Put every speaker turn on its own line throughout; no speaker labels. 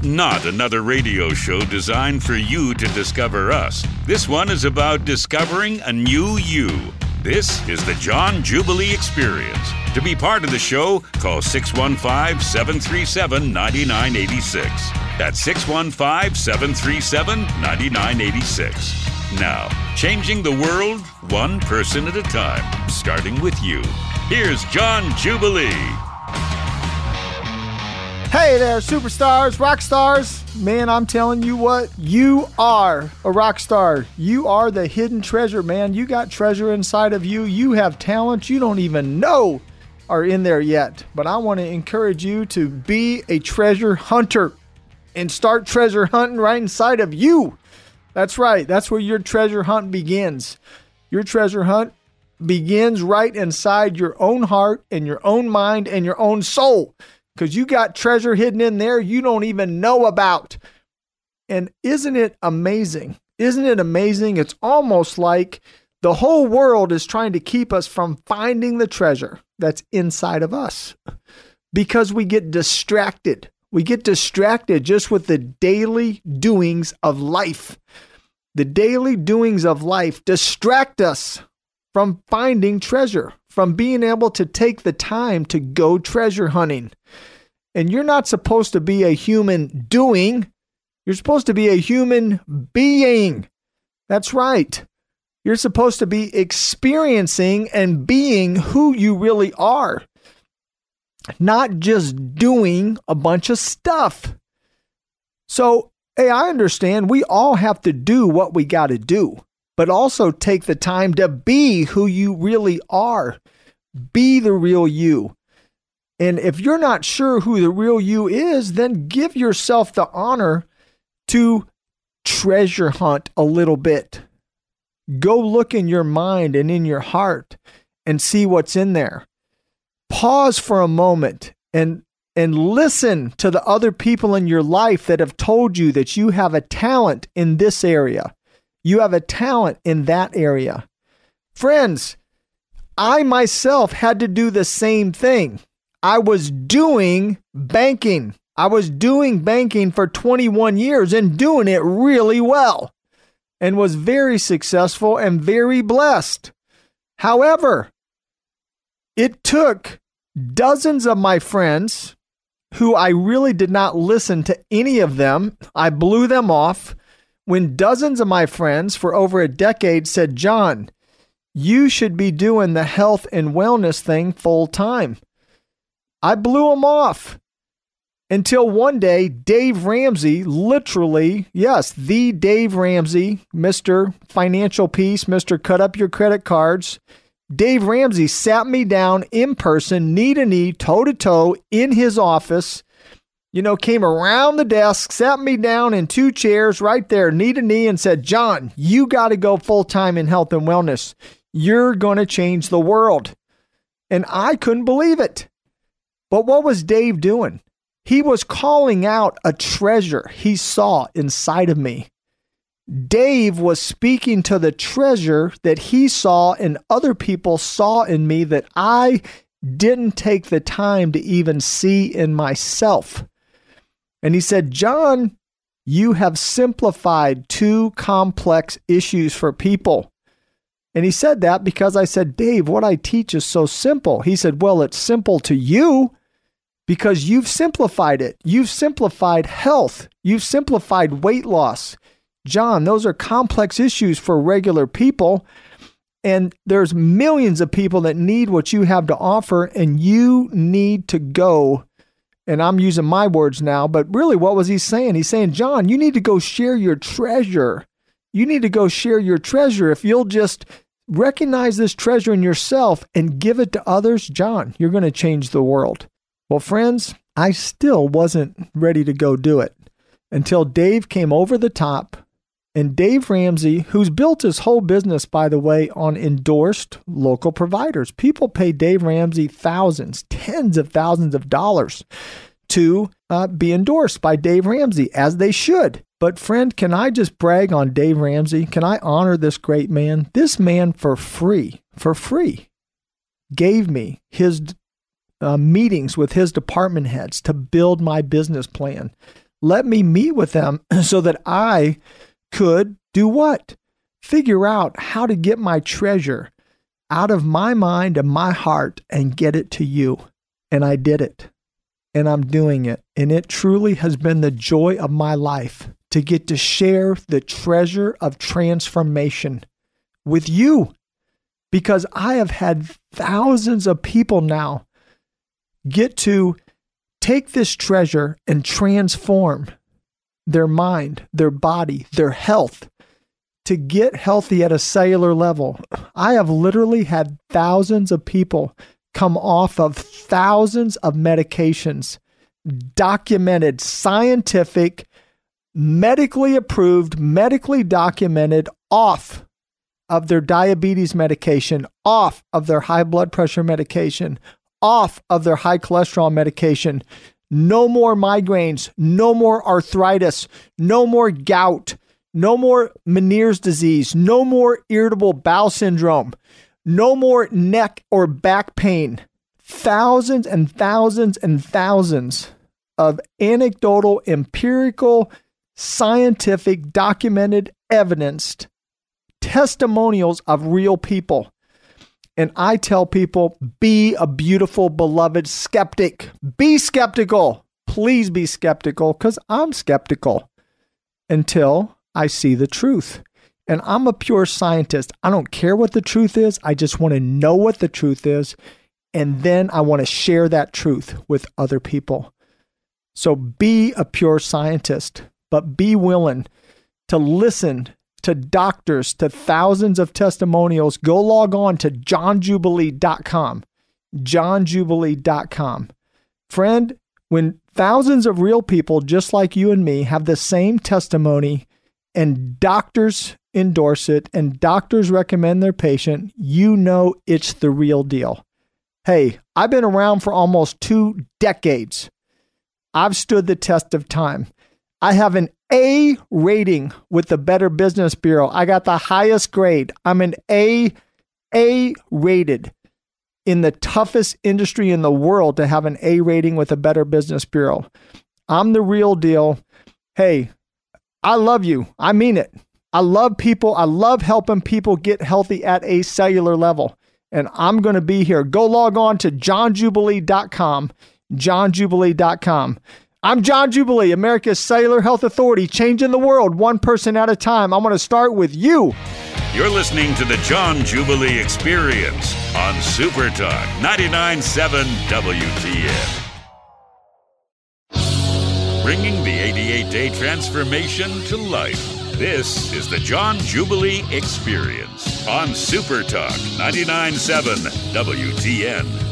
not another radio show designed for you to discover us. This one is about discovering a new you. This is the John Jubilee Experience. To be part of the show, call 615-737-9986. That's 615-737-9986. Now, changing the world one person at a time, starting with you. Here's John Jubilee.
Hey there, superstars, rock stars. Man, I'm telling you what, you are a rock star. You are the hidden treasure, man. You got treasure inside of you. You have talent you don't even know are in there yet. But I want to encourage you to be a treasure hunter and start treasure hunting right inside of you. That's right. That's where your treasure hunt begins. Your treasure hunt begins right inside your own heart and your own mind and your own soul. Because you got treasure hidden in there you don't even know about. And isn't it amazing? Isn't it amazing? It's almost like the whole world is trying to keep us from finding the treasure that's inside of us. Because we get distracted. We get distracted just with the daily doings of life. The daily doings of life distract us from finding treasure, from being able to take the time to go treasure hunting. And you're not supposed to be a human doing. You're supposed to be a human being. That's right. You're supposed to be experiencing and being who you really are. Not just doing a bunch of stuff. So, hey, I understand we all have to do what we got to do. But also take the time to be who you really are. Be the real you. And if you're not sure who the real you is, then give yourself the honor to treasure hunt a little bit. Go look in your mind and in your heart and see what's in there. Pause for a moment and listen to the other people in your life that have told you that you have a talent in this area. You have a talent in that area. Friends, I myself had to do the same thing. I was doing banking. I was doing banking for 21 years and doing it really well and was very successful and very blessed. However, it took dozens of my friends who I really did not listen to any of them. I blew them off. When dozens of my friends for over a decade said, John, you should be doing the health and wellness thing full time. I blew them off until one day, Dave Ramsey, literally, yes, the Dave Ramsey, Mr. Financial Peace, Mr. Cut Up Your Credit Cards. Dave Ramsey sat me down in person, knee to knee, toe to toe in his office. Came around the desk, sat me down in two chairs right there, knee to knee, and said, John, you got to go full-time in health and wellness. You're going to change the world. And I couldn't believe it. But what was Dave doing? He was calling out a treasure he saw inside of me. Dave was speaking to the treasure that he saw and other people saw in me that I didn't take the time to even see in myself. And he said, John, you have simplified too complex issues for people. And he said that because I said, Dave, what I teach is so simple. He said, well, it's simple to you because you've simplified it. You've simplified health. You've simplified weight loss. John, those are complex issues for regular people. And there's millions of people that need what you have to offer, and you need to go. And I'm using my words now, but really what was he saying? He's saying, John, you need to go share your treasure. You need to go share your treasure. If you'll just recognize this treasure in yourself and give it to others, John, you're going to change the world. Well, friends, I still wasn't ready to go do it until Dave came over the top. And Dave Ramsey, who's built his whole business, by the way, on endorsed local providers. People pay Dave Ramsey thousands, tens of thousands of dollars to be endorsed by Dave Ramsey, as they should. But friend, can I just brag on Dave Ramsey? Can I honor this great man? This man for free, gave me his meetings with his department heads to build my business plan. Let me meet with them so that I could do what? Figure out how to get my treasure out of my mind and my heart and get it to you. And I did it. And I'm doing it. And it truly has been the joy of my life to get to share the treasure of transformation with you. Because I have had thousands of people now get to take this treasure and transform their mind, their body, their health, to get healthy at a cellular level. I have literally had thousands of people come off of thousands of medications, documented, scientific, medically approved, medically documented, off of their diabetes medication, off of their high blood pressure medication, off of their high cholesterol medication. No more migraines, no more arthritis, no more gout, no more Meniere's disease, no more irritable bowel syndrome, no more neck or back pain. Thousands and thousands and thousands of anecdotal, empirical, scientific, documented, evidenced testimonials of real people. And I tell people, be a beautiful, beloved skeptic. Be skeptical. Please be skeptical, because I'm skeptical until I see the truth. And I'm a pure scientist. I don't care what the truth is. I just want to know what the truth is. And then I want to share that truth with other people. So be a pure scientist, but be willing to listen to doctors, to thousands of testimonials. Go log on to johnjubilee.com. johnjubilee.com. Friend, when thousands of real people just like you and me have the same testimony and doctors endorse it and doctors recommend their patient, you know it's the real deal. Hey, I've been around for almost 2 decades. I've stood the test of time. I have an A rating with the Better Business Bureau. I got the highest grade. I'm an A rated in the toughest industry in the world to have an A rating with the Better Business Bureau. I'm the real deal. Hey, I love you. I mean it. I love people. I love helping people get healthy at a cellular level. And I'm going to be here. Go log on to johnjubilee.com. johnjubilee.com. I'm John Jubilee, America's Cellular Health Authority, changing the world one person at a time. I'm going to start with you.
You're listening to the John Jubilee Experience on Super Talk 99.7 WTN. Bringing the 88-day transformation to life. This is the John Jubilee Experience on Super Talk 99.7 WTN.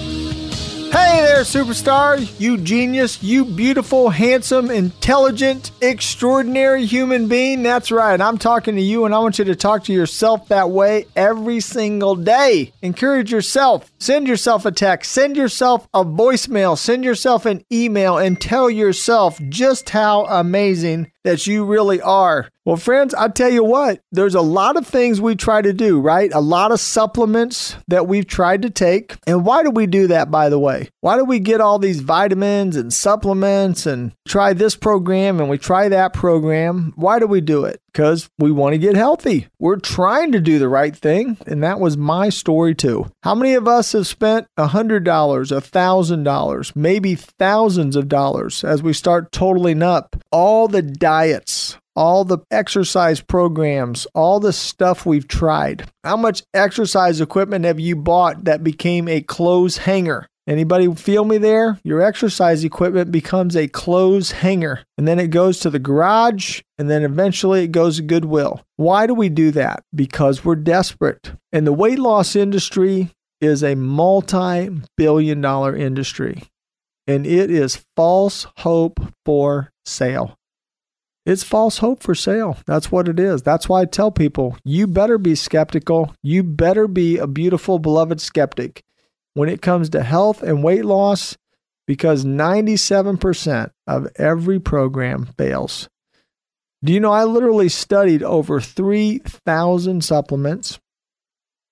Hey there, superstar, you genius, you beautiful, handsome, intelligent, extraordinary human being. That's right. I'm talking to you, and I want you to talk to yourself that way every single day. Encourage yourself. Send yourself a text. Send yourself a voicemail. Send yourself an email and tell yourself just how amazing that you really are. Well, friends, I tell you what, there's a lot of things we try to do, right? A lot of supplements that we've tried to take. And why do we do that, by the way? Why do we get all these vitamins and supplements and try this program and we try that program? Why do we do it? Because we want to get healthy. We're trying to do the right thing. And that was my story too. How many of us have spent $100, $1,000, maybe thousands of dollars as we start totaling up all the diets, all the exercise programs, all the stuff we've tried? How much exercise equipment have you bought that became a clothes hanger? Anybody feel me there? Your exercise equipment becomes a clothes hanger, and then it goes to the garage, and then eventually it goes to Goodwill. Why do we do that? Because we're desperate. And the weight loss industry is a multi-billion-dollar industry, and it is false hope for sale. It's false hope for sale. That's what it is. That's why I tell people, you better be skeptical. You better be a beautiful, beloved skeptic when it comes to health and weight loss, because 97% of every program fails. Do you know, I literally studied over 3,000 supplements,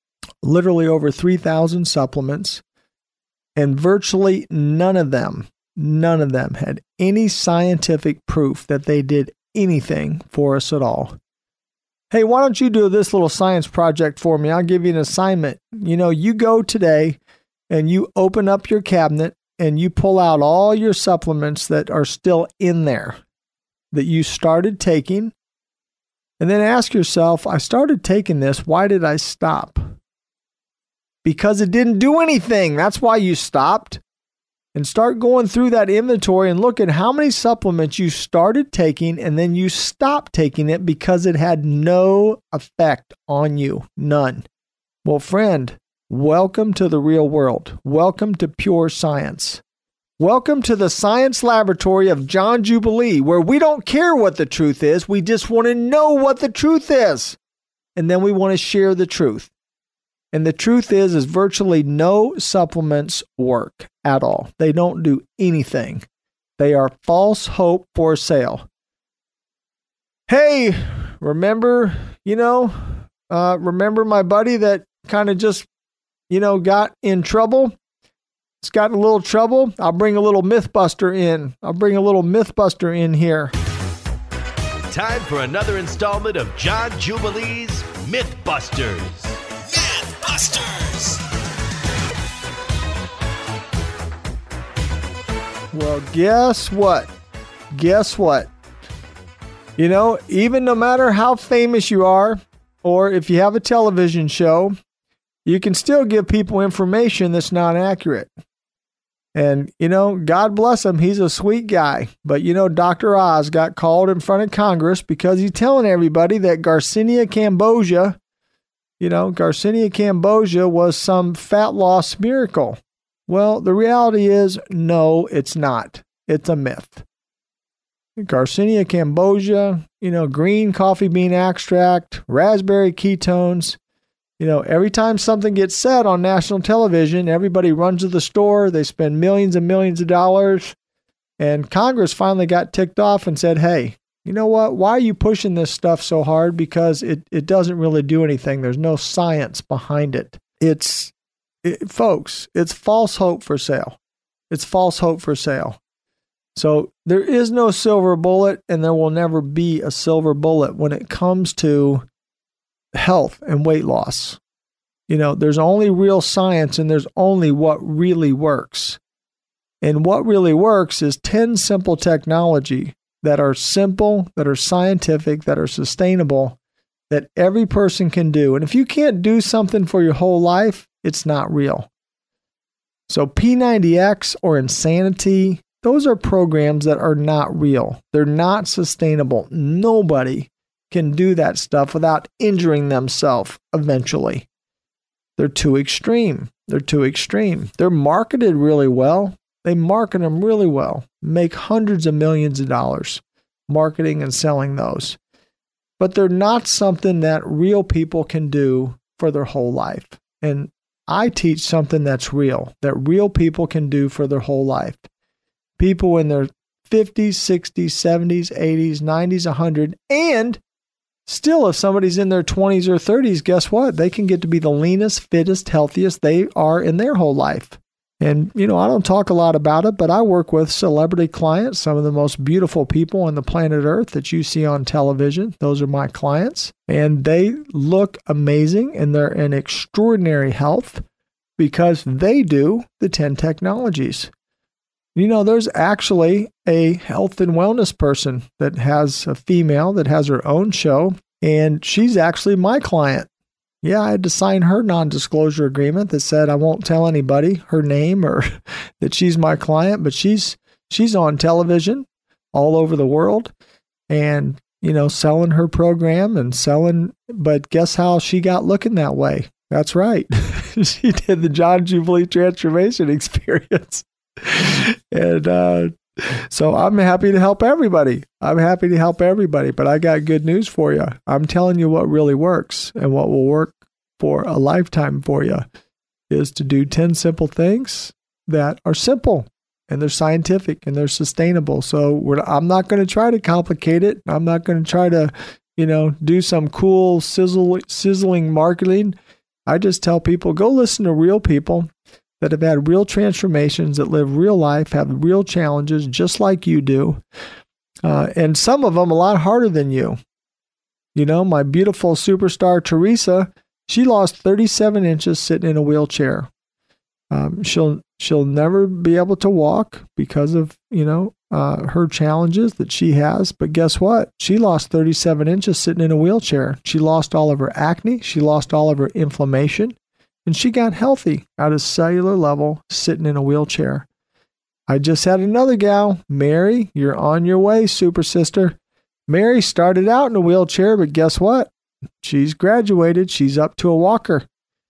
and virtually none of them none of them had any scientific proof that they did anything for us at all. Hey, why don't you do this little science project for me? I'll give you an assignment. You go today and you open up your cabinet and you pull out all your supplements that are still in there that you started taking. And then ask yourself, I started taking this. Why did I stop? Because it didn't do anything. That's why you stopped. And start going through that inventory and look at how many supplements you started taking and then you stopped taking it because it had no effect on you. None. Well, friend, welcome to the real world. Welcome to pure science. Welcome to the science laboratory of John Jubilee, where we don't care what the truth is. We just want to know what the truth is. And then we want to share the truth. And the truth is virtually no supplements work at all. They don't do anything. They are false hope for sale. Hey, remember my buddy that kind of just, got in trouble? It's got a little trouble. I'll bring a little Mythbuster in here.
Time for another installment of John Jubilee's Mythbusters.
Well, guess what? Even no matter how famous you are, or if you have a television show, you can still give people information that's not accurate. And, God bless him, he's a sweet guy. But, Dr. Oz got called in front of Congress because he's telling everybody that Garcinia Cambogia was some fat loss miracle. Well, the reality is, no, it's not. It's a myth. Garcinia Cambogia, green coffee bean extract, raspberry ketones. Every time something gets said on national television, everybody runs to the store. They spend millions and millions of dollars. And Congress finally got ticked off and said, hey, you know what? Why are you pushing this stuff so hard? Because it doesn't really do anything. There's no science behind it. Folks, it's false hope for sale. It's false hope for sale. So there is no silver bullet, and there will never be a silver bullet when it comes to health and weight loss. There's only real science, and there's only what really works. And what really works is 10 simple technology that are simple, that are scientific, that are sustainable, that every person can do. And if you can't do something for your whole life, it's not real. So P90X or Insanity, those are programs that are not real. They're not sustainable. Nobody can do that stuff without injuring themselves eventually. They're too extreme. They're marketed really well. They market them really well, make hundreds of millions of dollars marketing and selling those. But they're not something that real people can do for their whole life. And I teach something that's real, that real people can do for their whole life. People in their 50s, 60s, 70s, 80s, 90s, 100, and still, if somebody's in their 20s or 30s, guess what? They can get to be the leanest, fittest, healthiest they are in their whole life. And, I don't talk a lot about it, but I work with celebrity clients, some of the most beautiful people on the planet Earth that you see on television. Those are my clients. And they look amazing, and they're in extraordinary health because they do the 10 technologies. There's actually a health and wellness person that has a female that has her own show, and she's actually my client. Yeah, I had to sign her non-disclosure agreement that said I won't tell anybody her name or that she's my client, but she's on television all over the world and, selling her program and selling, but guess how she got looking that way? That's right. She did the John Jubilee Transformation Experience. And so I'm happy to help everybody. But I got good news for you. I'm telling you what really works, and what will work for a lifetime for you is to do 10 simple things that are simple, and they're scientific, and they're sustainable. So I'm not going to try to complicate it. I'm not going to try to, do some cool sizzling marketing. I just tell people, go listen to real people. that have had real transformations, that live real life, have real challenges, just like you do. And some of them a lot harder than you. You know, my beautiful superstar Teresa, she lost 37 inches sitting in a wheelchair. She'll never be able to walk because of, her challenges that she has. But guess what? She lost 37 inches sitting in a wheelchair. She lost all of her acne. She lost all of her inflammation. And she got healthy at a cellular level sitting in a wheelchair. I just had another gal, Mary. You're on your way, super sister. Mary started out in a wheelchair, but guess what? She's graduated. She's up to a walker.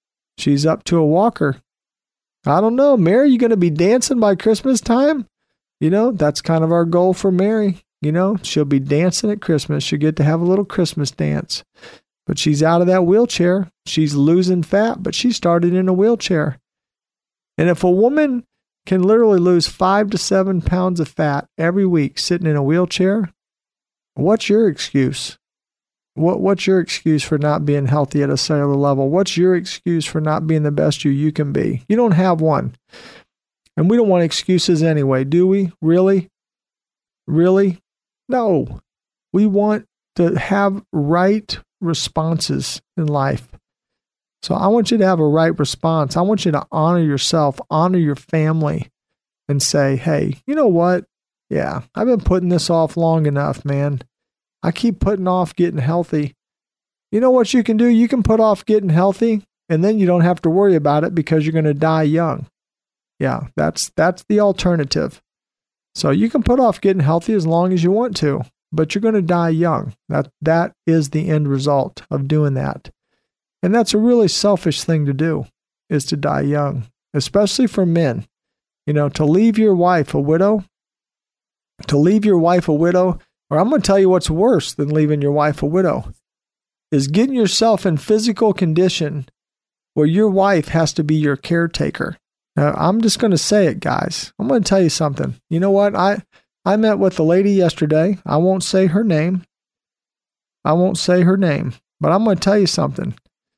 I don't know, Mary, you going to be dancing by Christmas time? That's kind of our goal for Mary. She'll be dancing at Christmas. She'll get to have a little Christmas dance. But she's out of that wheelchair. She's losing fat, but she started in a wheelchair. And if a woman can literally lose 5 to 7 pounds of fat every week sitting in a wheelchair, what's your excuse? What's your excuse for not being healthy at a cellular level? What's your excuse for not being the best you can be? You don't have one. And we don't want excuses anyway, do we? Really? Really? No. We want to have right responses in life. So I want you to have a right response. I want you to honor yourself, honor your family, and say, hey, you know what? Yeah, I've been putting this off long enough, man. I keep putting off getting healthy. You know what you can do? You can put off getting healthy, and then you don't have to worry about it because you're going to die young. Yeah, that's the alternative. So you can put off getting healthy as long as you want to, but you're going to die young. That is the end result of doing that. And that's a really selfish thing to do, is to die young, especially for men. To leave your wife a widow, or I'm going to tell you what's worse than leaving your wife a widow, is getting yourself in physical condition where your wife has to be your caretaker. Now, I'm just going to say it, guys. I'm going to tell you something. You know what? I met with a lady yesterday. I won't say her name, but I'm going to tell you something.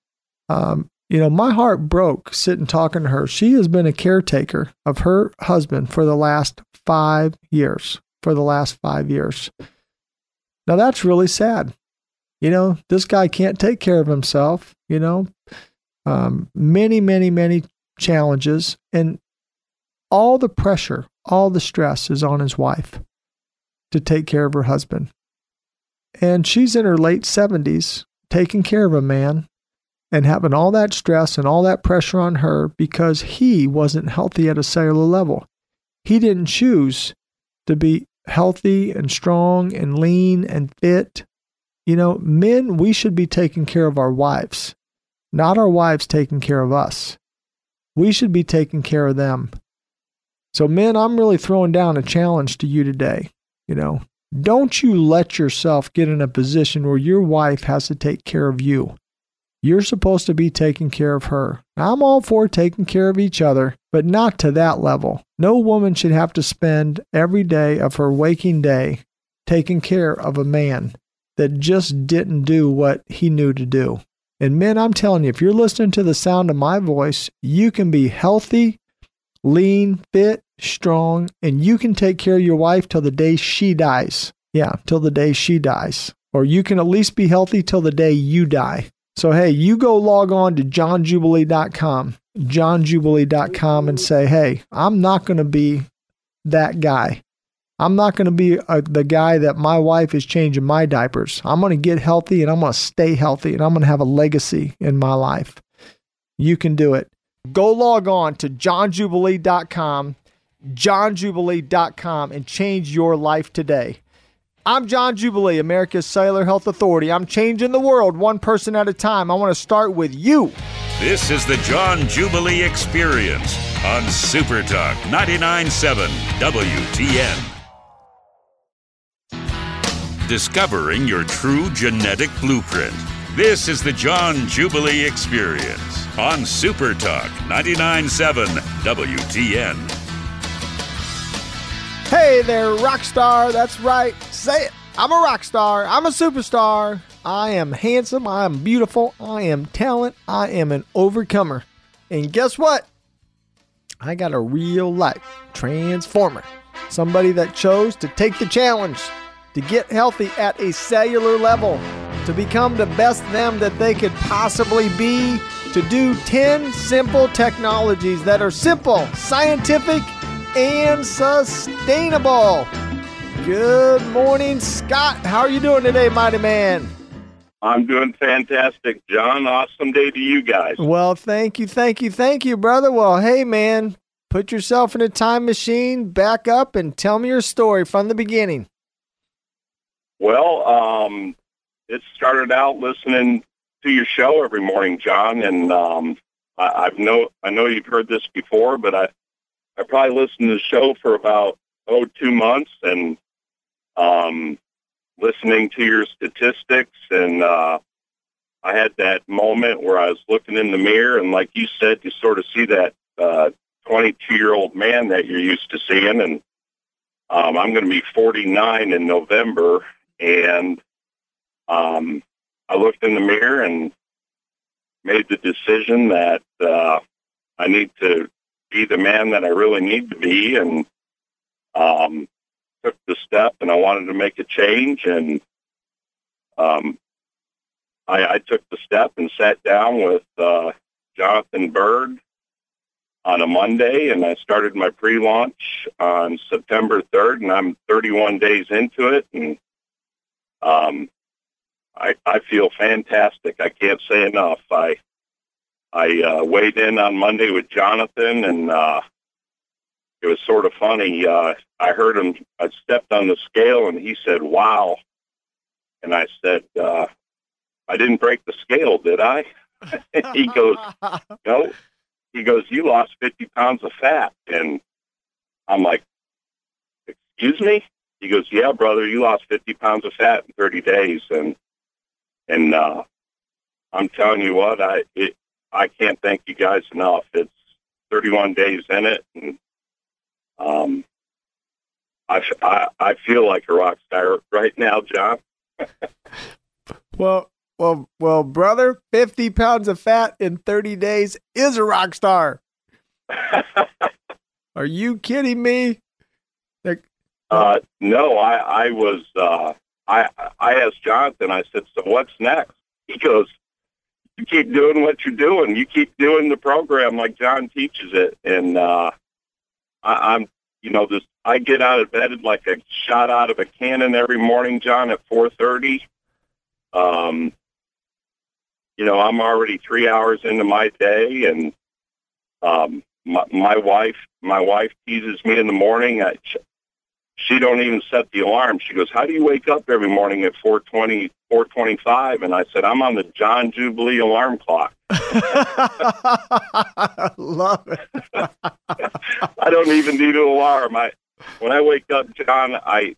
My heart broke sitting talking to her. She has been a caretaker of her husband for the last 5 years. Now, that's really sad. This guy can't take care of himself, many, many, many challenges, and all the pressure, all the stress is on his wife to take care of her husband. And she's in her late 70s, taking care of a man and having all that stress and all that pressure on her because he wasn't healthy at a cellular level. He didn't choose to be healthy and strong and lean and fit. Men, we should be taking care of our wives, not our wives taking care of us. We should be taking care of them. So men, I'm really throwing down a challenge to you today. Don't you let yourself get in a position where your wife has to take care of you. You're supposed to be taking care of her. I'm all for taking care of each other, but not to that level. No woman should have to spend every day of her waking day taking care of a man that just didn't do what he knew to do. And men, I'm telling you, if you're listening to the sound of my voice, you can be healthy, lean, fit, strong, and you can take care of your wife till the day she dies. Yeah, till the day she dies. Or you can at least be healthy till the day you die. So, hey, you go log on to johnjubilee.com, and say, hey, I'm not going to be that guy. I'm not going to be the guy that my wife is changing my diapers. I'm going to get healthy and I'm going to stay healthy and I'm going to have a legacy in my life. You can do it. Go log on to johnjubilee.com, and change your life today. I'm John Jubilee, America's Cellular Health Authority. I'm changing the world one person at a time. I want to start with you.
This is the John Jubilee Experience on Super Talk 99.7 WTN. Discovering your true genetic blueprint. This is the John Jubilee Experience on Super Talk 99.7 WTN.
Hey there, rock star. That's right. Say it. I'm a rock star. I'm a superstar. I am handsome. I am beautiful. I am talent. I am an overcomer. And guess what? I got a real life transformer. Somebody that chose to take the challenge, to get healthy at a cellular level, to become the best them that they could possibly be, to do 10 simple technologies that are simple, scientific, and sustainable. Good morning, Scott. How are you doing today, mighty man?
I'm doing fantastic, John. Awesome day to you guys.
Well, thank you, brother. Well, hey, man, put yourself in a time machine, back up, and tell me your story from the beginning.
Well, it started out listening to your show every morning, John, and I know you've heard this before, but I probably listened to the show for about 2 months, and listening to your statistics, and I had that moment where I was looking in the mirror, and like you said, you sort of see that 22-year-old man that you're used to seeing, and I'm going to be 49 in November, and I looked in the mirror and made the decision that I need to be the man that I really need to be, and took the step, and I wanted to make a change, and I took the step and sat down with Jonathan Bird on a Monday, and I started my pre-launch on September 3rd, and I'm 31 days into it, and I feel fantastic. I can't say enough. I weighed in on Monday with Jonathan, and it was sort of funny. I heard him, I stepped on the scale, and he said, "Wow." And I said, "I didn't break the scale, did I?" He goes, "No." He goes, "You lost 50 pounds of fat." And I'm like, "Excuse me?" He goes, "Yeah, brother, you lost 50 pounds of fat in 30 days. And I'm telling you what, I can't thank you guys enough. It's 31 days in it, and I feel like a rock star right now, John.
Well, brother, 50 pounds of fat in 30 days is a rock star. Are you kidding me?
No, I was, I asked Jonathan, I said, "So what's next?" He goes, "You keep doing what you're doing. You keep doing the program like John teaches it." And I'm, I get out of bed like a shot out of a cannon every morning, John, at 4:30. I'm already 3 hours into my day, and my wife teases me in the morning. She don't even set the alarm. She goes, "How do you wake up every morning at 4:20, 4:25?" And I said, "I'm on the John Jubilee alarm clock."
Love it.
I don't even need an alarm. When I wake up, John, I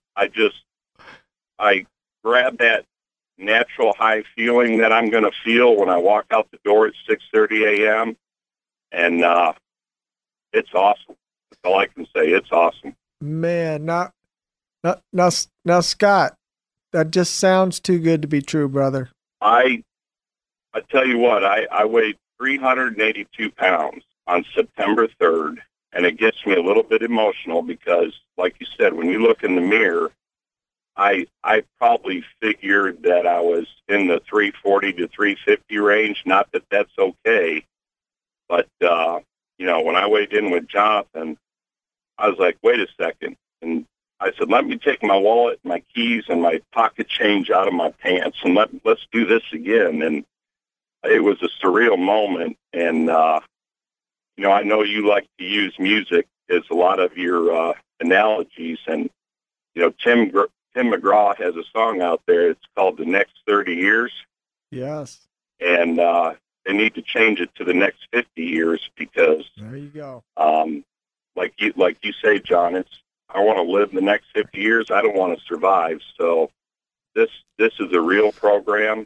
grab that natural high feeling that I'm going to feel when I walk out the door at 6:30 a.m. And it's awesome. That's all I can say. It's awesome.
Man, now, Scott, that just sounds too good to be true, brother.
I tell you what, I weighed 382 pounds on September 3rd, and it gets me a little bit emotional because, like you said, when you look in the mirror, I probably figured that I was in the 340 to 350 range. Not that that's okay, but when I weighed in with Jonathan, I was like, "Wait a second." And I said, "Let me take my wallet, my keys, and my pocket change out of my pants, and let's do this again." And it was a surreal moment. And, I know you like to use music as a lot of your analogies. And, Tim McGraw has a song out there. It's called "The Next 30 Years."
Yes.
And they need to change it to the next 50 years because
there you go.
Like you say, John, I want to live the next 50 years. I don't want to survive. So this is a real program.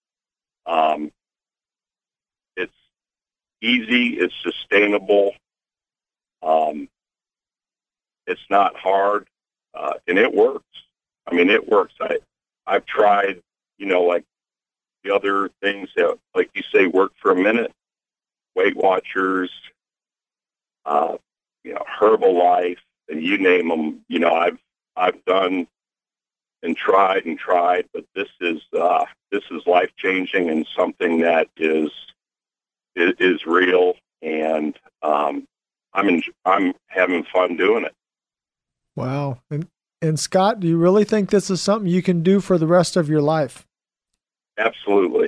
It's easy. It's sustainable. It's not hard, and it works. I mean, it works. I've tried, like the other things that, like you say, work for a minute. Weight Watchers, Herbalife, and you name them. I've done and tried, but this is life changing and something that is real, and I'm having fun doing it.
Wow. And Scott, do you really think this is something you can do for the rest of your life?
Absolutely.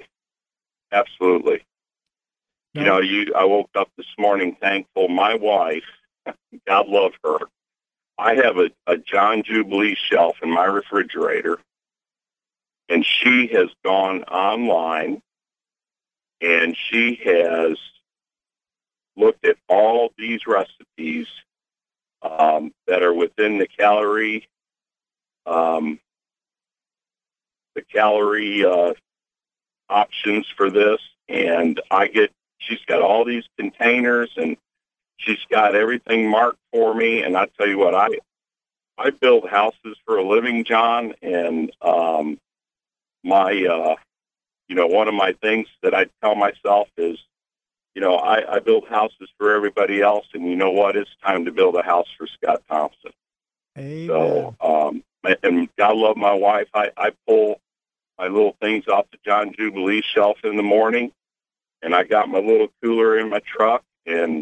No.
I woke up this morning thankful. My wife, God love her, I have a John Jubilee shelf in my refrigerator, and she has gone online and she has looked at all these recipes that are within the calorie options for this, and she's got all these containers, and she's got everything marked for me. And I tell you what, I build houses for a living, John, and one of my things that I tell myself is, I build houses for everybody else, and you know what? It's time to build a house for Scott Thompson.
Amen.
So, and God love my wife. I pull my little things off the John Jubilee shelf in the morning, and I got my little cooler in my truck, and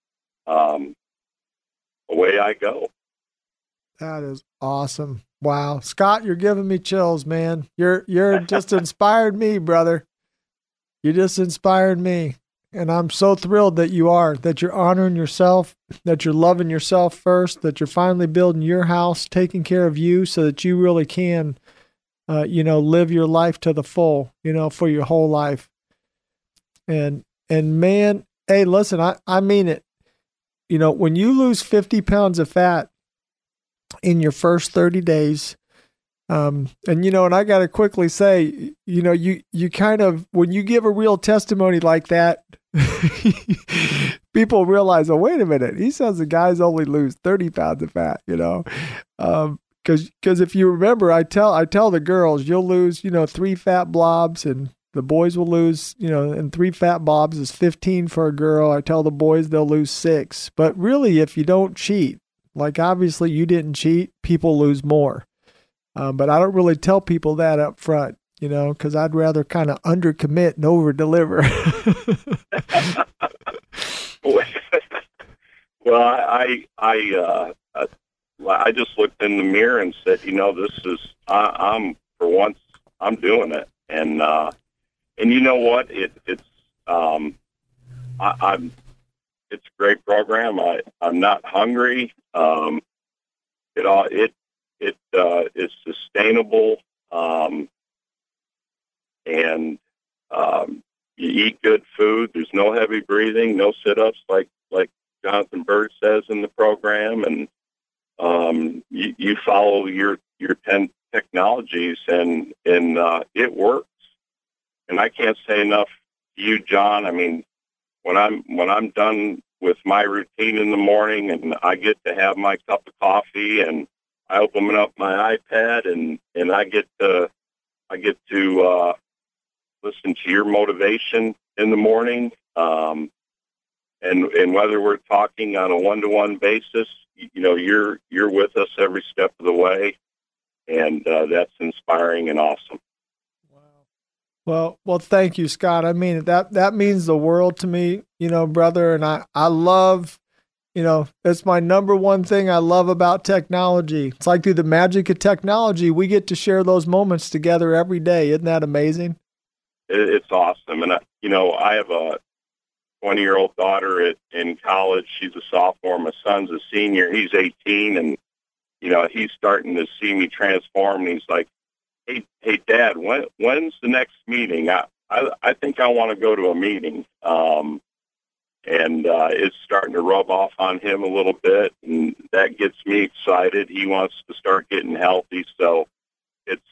away I go.
That is awesome. Wow. Scott, you're giving me chills, man. You're just inspired me, brother. You just inspired me. And I'm so thrilled that you're honoring yourself, that you're loving yourself first, that you're finally building your house, taking care of you so that you really can, live your life to the full, for your whole life. And man, hey, listen, I mean it. When you lose 50 pounds of fat in your first 30 days, and I got to quickly say, you kind of, when you give a real testimony like that, people realize, oh, wait a minute, he says the guys only lose 30 pounds of fat, because if you remember, I tell the girls, you'll lose, 3 fat blobs, and the boys will lose, and 3 fat blobs is 15 for a girl. I tell the boys they'll lose 6. But really, if you don't cheat, like obviously you didn't cheat, people lose more. But I don't really tell people that up front, because I'd rather kind of undercommit and over-deliver.
Well, I just looked in the mirror and said, this is, for once, I'm doing it. And you know what? It's a great program. I'm not hungry. It is sustainable. And you eat good food. There's no heavy breathing, no sit-ups like Jonathan Bird says in the program. And you follow your 10 technologies, and it works. And I can't say enough to you, John. I mean, when I'm done with my routine in the morning, and I get to have my cup of coffee, and I open up my iPad, and I get to listen to your motivation in the morning, and whether we're talking on a one-to-one basis, you're with us every step of the way, and that's inspiring and awesome.
Well, thank you, Scott. I mean, that means the world to me, brother. And I love, it's my number one thing I love about technology. It's like through the magic of technology, we get to share those moments together every day. Isn't that amazing?
It's awesome. And, I have a 20-year-old daughter in college. She's a sophomore. My son's a senior. He's 18, and, he's starting to see me transform. And he's like, Hey, Dad, when's the next meeting? I think I want to go to a meeting. And it's starting to rub off on him a little bit, and that gets me excited. He wants to start getting healthy, so it's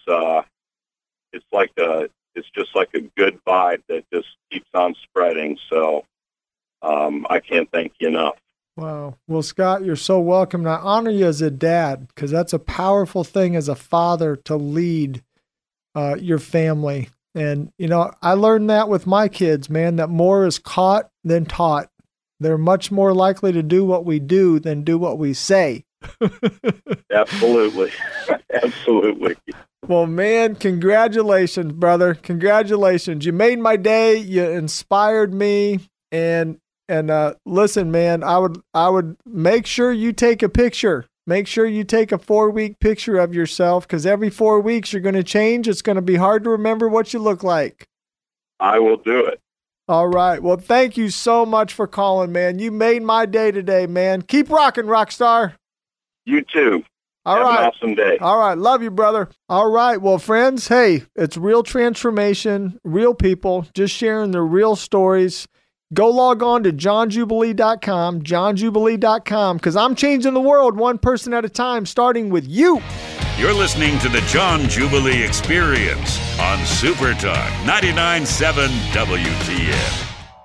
just like a good vibe that just keeps on spreading. So I can't thank you enough.
Wow. Well, Scott, you're so welcome. And I honor you as a dad, because that's a powerful thing as a father to lead your family. And, I learned that with my kids, man, that more is caught than taught. They're much more likely to do what we do than do what we say.
Absolutely. Absolutely.
Well, man, congratulations, brother. Congratulations. You made my day. You inspired me. And listen, man, I would make sure you take a picture. Make sure you take a 4-week picture of yourself, because every 4 weeks you're going to change. It's going to be hard to remember what you look like.
I will do it.
All right. Well, thank you so much for calling, man. You made my day today, man. Keep rocking, Rockstar.
You too.
All right.
Have an awesome day.
All right. Love you, brother. All right. Well, friends, hey, it's real transformation, real people just sharing their real stories. Go log on to johnjubilee.com, johnjubilee.com, because I'm changing the world one person at a time, starting with you.
You're listening to the John Jubilee Experience on Super Talk 99.7 WTN.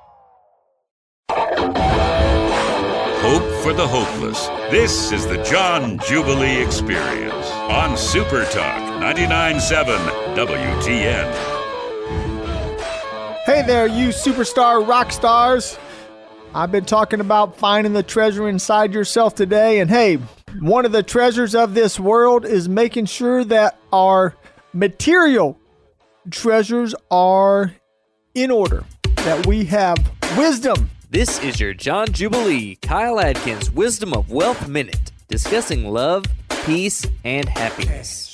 Hope for the hopeless. This is the John Jubilee Experience on Super Talk 99.7 WTN.
Hey there, you superstar rock stars. I've been talking about finding the treasure inside yourself today. And hey, one of the treasures of this world is making sure that our material treasures are in order, that we have wisdom.
This is your John Jubilee, Kyle Adkins Wisdom of Wealth Minute, discussing love, peace, and happiness.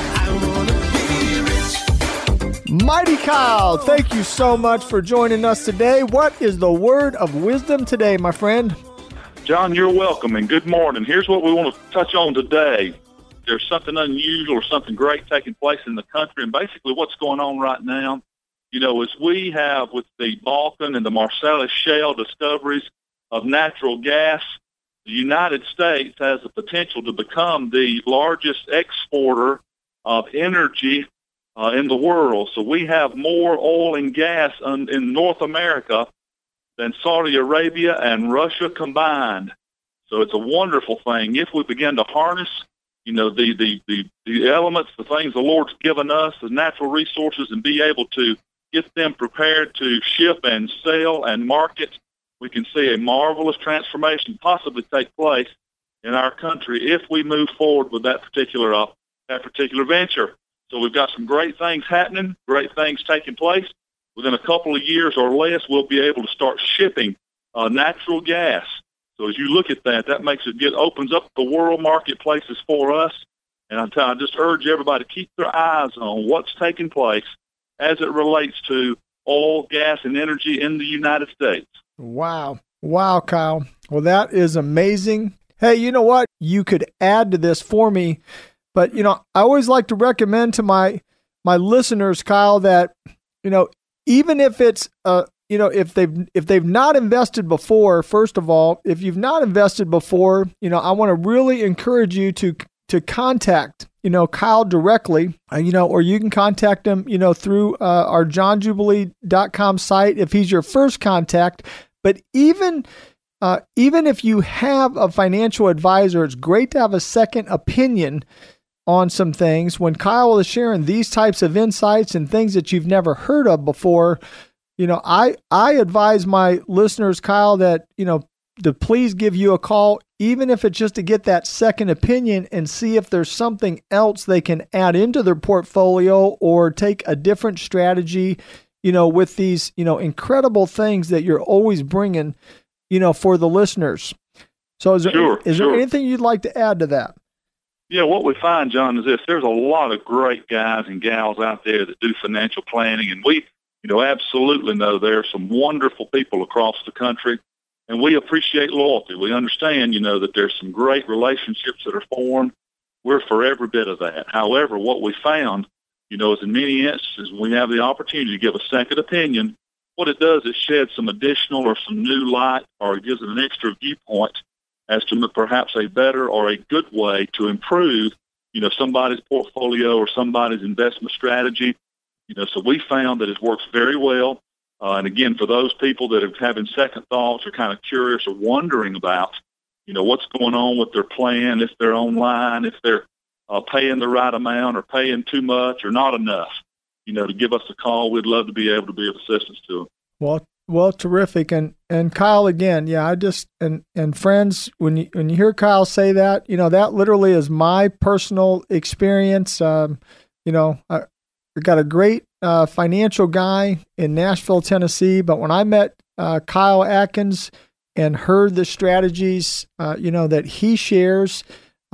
Mighty Kyle, thank you so much for joining us today. What is the word of wisdom today, my friend?
John, you're welcome, and good morning. Here's what we want to touch on today. There's something unusual or something great taking place in the country, and basically what's going on right now, you know, is we have with the Balkan and the Marcellus Shale discoveries of natural gas, the United States has the potential to become the largest exporter of energy in the world. So we have more oil and gas in North America than Saudi Arabia and Russia combined. So it's a wonderful thing if we begin to harness, you know, the elements, the things the Lord's given us, the natural resources, and be able to get them prepared to ship and sell and market. We can see a marvelous transformation possibly take place in our country if we move forward with that particular venture. So we've got some great things happening, great things taking place. Within a couple of years or less, we'll be able to start shipping natural gas. So as you look at that, that makes opens up the world marketplaces for us. And I just urge everybody to keep their eyes on what's taking place as it relates to oil, gas, and energy in the United States.
Wow. Wow, Kyle. Well, that is amazing. Hey, you know what? You could add to this for me. But, you know, I always like to recommend to my listeners, Kyle, that, you know, even if it's, you know, if they've not invested before, first of all, if you've not invested before, you know, I want to really encourage you to contact, you know, Kyle directly, you know, or you can contact him, you know, through our johnjubilee.com site if he's your first contact. But even if you have a financial advisor, it's great to have a second opinion on some things. When Kyle is sharing these types of insights and things that you've never heard of before, you know, I advise my listeners, Kyle, that, you know, to please give you a call, even if it's just to get that second opinion and see if there's something else they can add into their portfolio or take a different strategy, you know, with these, you know, incredible things that you're always bringing, you know, for the listeners. So is there anything you'd like to add to that?
Yeah, what we find, John, is this. There's a lot of great guys and gals out there that do financial planning, and we, you know, absolutely know there are some wonderful people across the country, and we appreciate loyalty. We understand, you know, that there's some great relationships that are formed. We're for every bit of that. However, what we found, you know, is in many instances when we have the opportunity to give a second opinion, what it does is shed some additional or some new light, or it gives it an extra viewpoint as to perhaps a better or a good way to improve, you know, somebody's portfolio or somebody's investment strategy. You know, so we found that it works very well. And again, for those people that are having second thoughts or kind of curious or wondering about, you know, what's going on with their plan, if they're online, if they're paying the right amount or paying too much or not enough, you know, to give us a call. We'd love to be able to be of assistance to them.
Well, Well, terrific. And Kyle, again, yeah, and friends, when you hear Kyle say that, that literally is my personal experience. I got a great financial guy in Nashville, Tennessee, but when I met Kyle Atkins and heard the strategies, that he shares,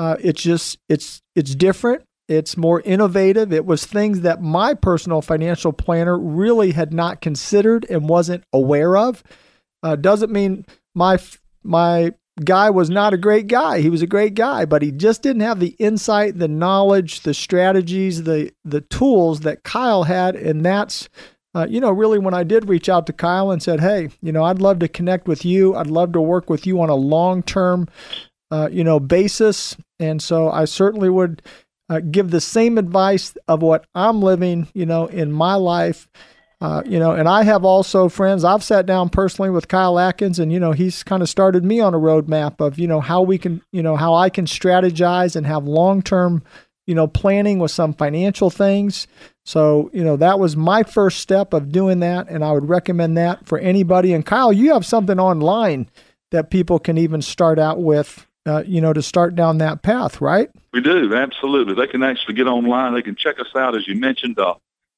it's different. It's more innovative. It was things that my personal financial planner really had not considered and wasn't aware of. Doesn't mean my guy was not a great guy. He was a great guy, but he just didn't have the insight, the knowledge, the strategies, the tools that Kyle had. And that's, really when I did reach out to Kyle and said, hey, I'd love to connect with you. I'd love to work with you on a long-term, basis. And so I certainly would give the same advice of what I'm living, in my life. And I have also friends, I've sat down personally with Kyle Atkins and, he's kind of started me on a roadmap of, how we can, how I can strategize and have long-term, planning with some financial things. So, that was my first step of doing that. And I would recommend that for anybody. And Kyle, you have something online that people can even start out with, to start down that path, right?
We do, absolutely. They can actually get online. They can check us out, as you mentioned, at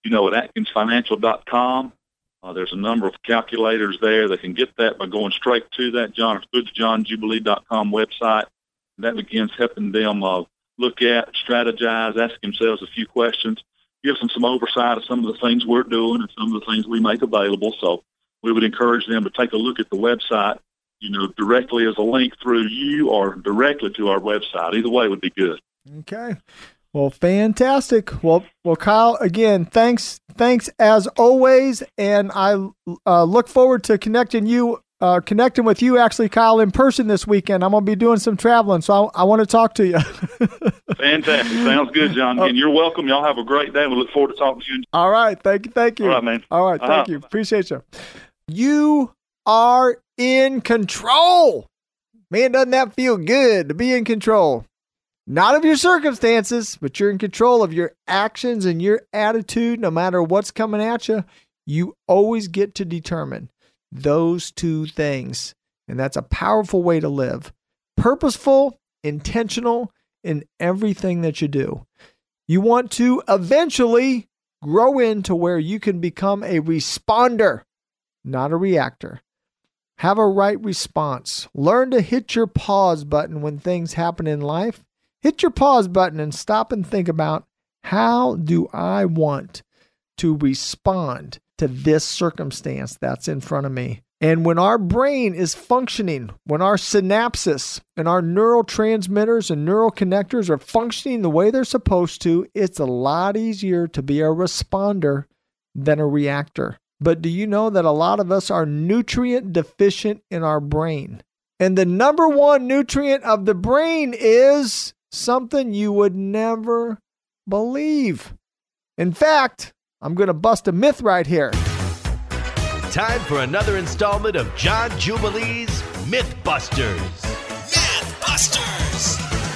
atkinsfinancial.com. There's a number of calculators there. They can get that by going straight to that, John, through the johnjubilee.com website. And that begins helping them look at, strategize, ask themselves a few questions, gives them some oversight of some of the things we're doing and some of the things we make available. So we would encourage them to take a look at the website, directly as a link through you or directly to our website. Either way would be good.
Okay. Well, fantastic. Well, Kyle, again, thanks as always. And I look forward to connecting with you, actually, Kyle, in person this weekend. I'm going to be doing some traveling, so I want to talk to you.
Fantastic. Sounds good, John. And you're welcome. Y'all have a great day. We look forward to talking to you.
All right. Thank you.
All right, man.
All right. Thank you. Appreciate you. You are in control. Man, doesn't that feel good to be in control? Not of your circumstances, but you're in control of your actions and your attitude. No matter what's coming at you, you always get to determine those two things. And that's a powerful way to live. Purposeful, intentional in everything that you do. You want to eventually grow into where you can become a responder, not a reactor. Have a right response. Learn to hit your pause button when things happen in life. Hit your pause button and stop and think about, how do I want to respond to this circumstance that's in front of me? And when our brain is functioning, when our synapses and our neurotransmitters and neural connectors are functioning the way they're supposed to, it's a lot easier to be a responder than a reactor. But do you know that a lot of us are nutrient deficient in our brain? And the number one nutrient of the brain is something you would never believe. In fact, I'm going to bust a myth right here.
Time for another installment of John Jubilee's Mythbusters. Mythbusters!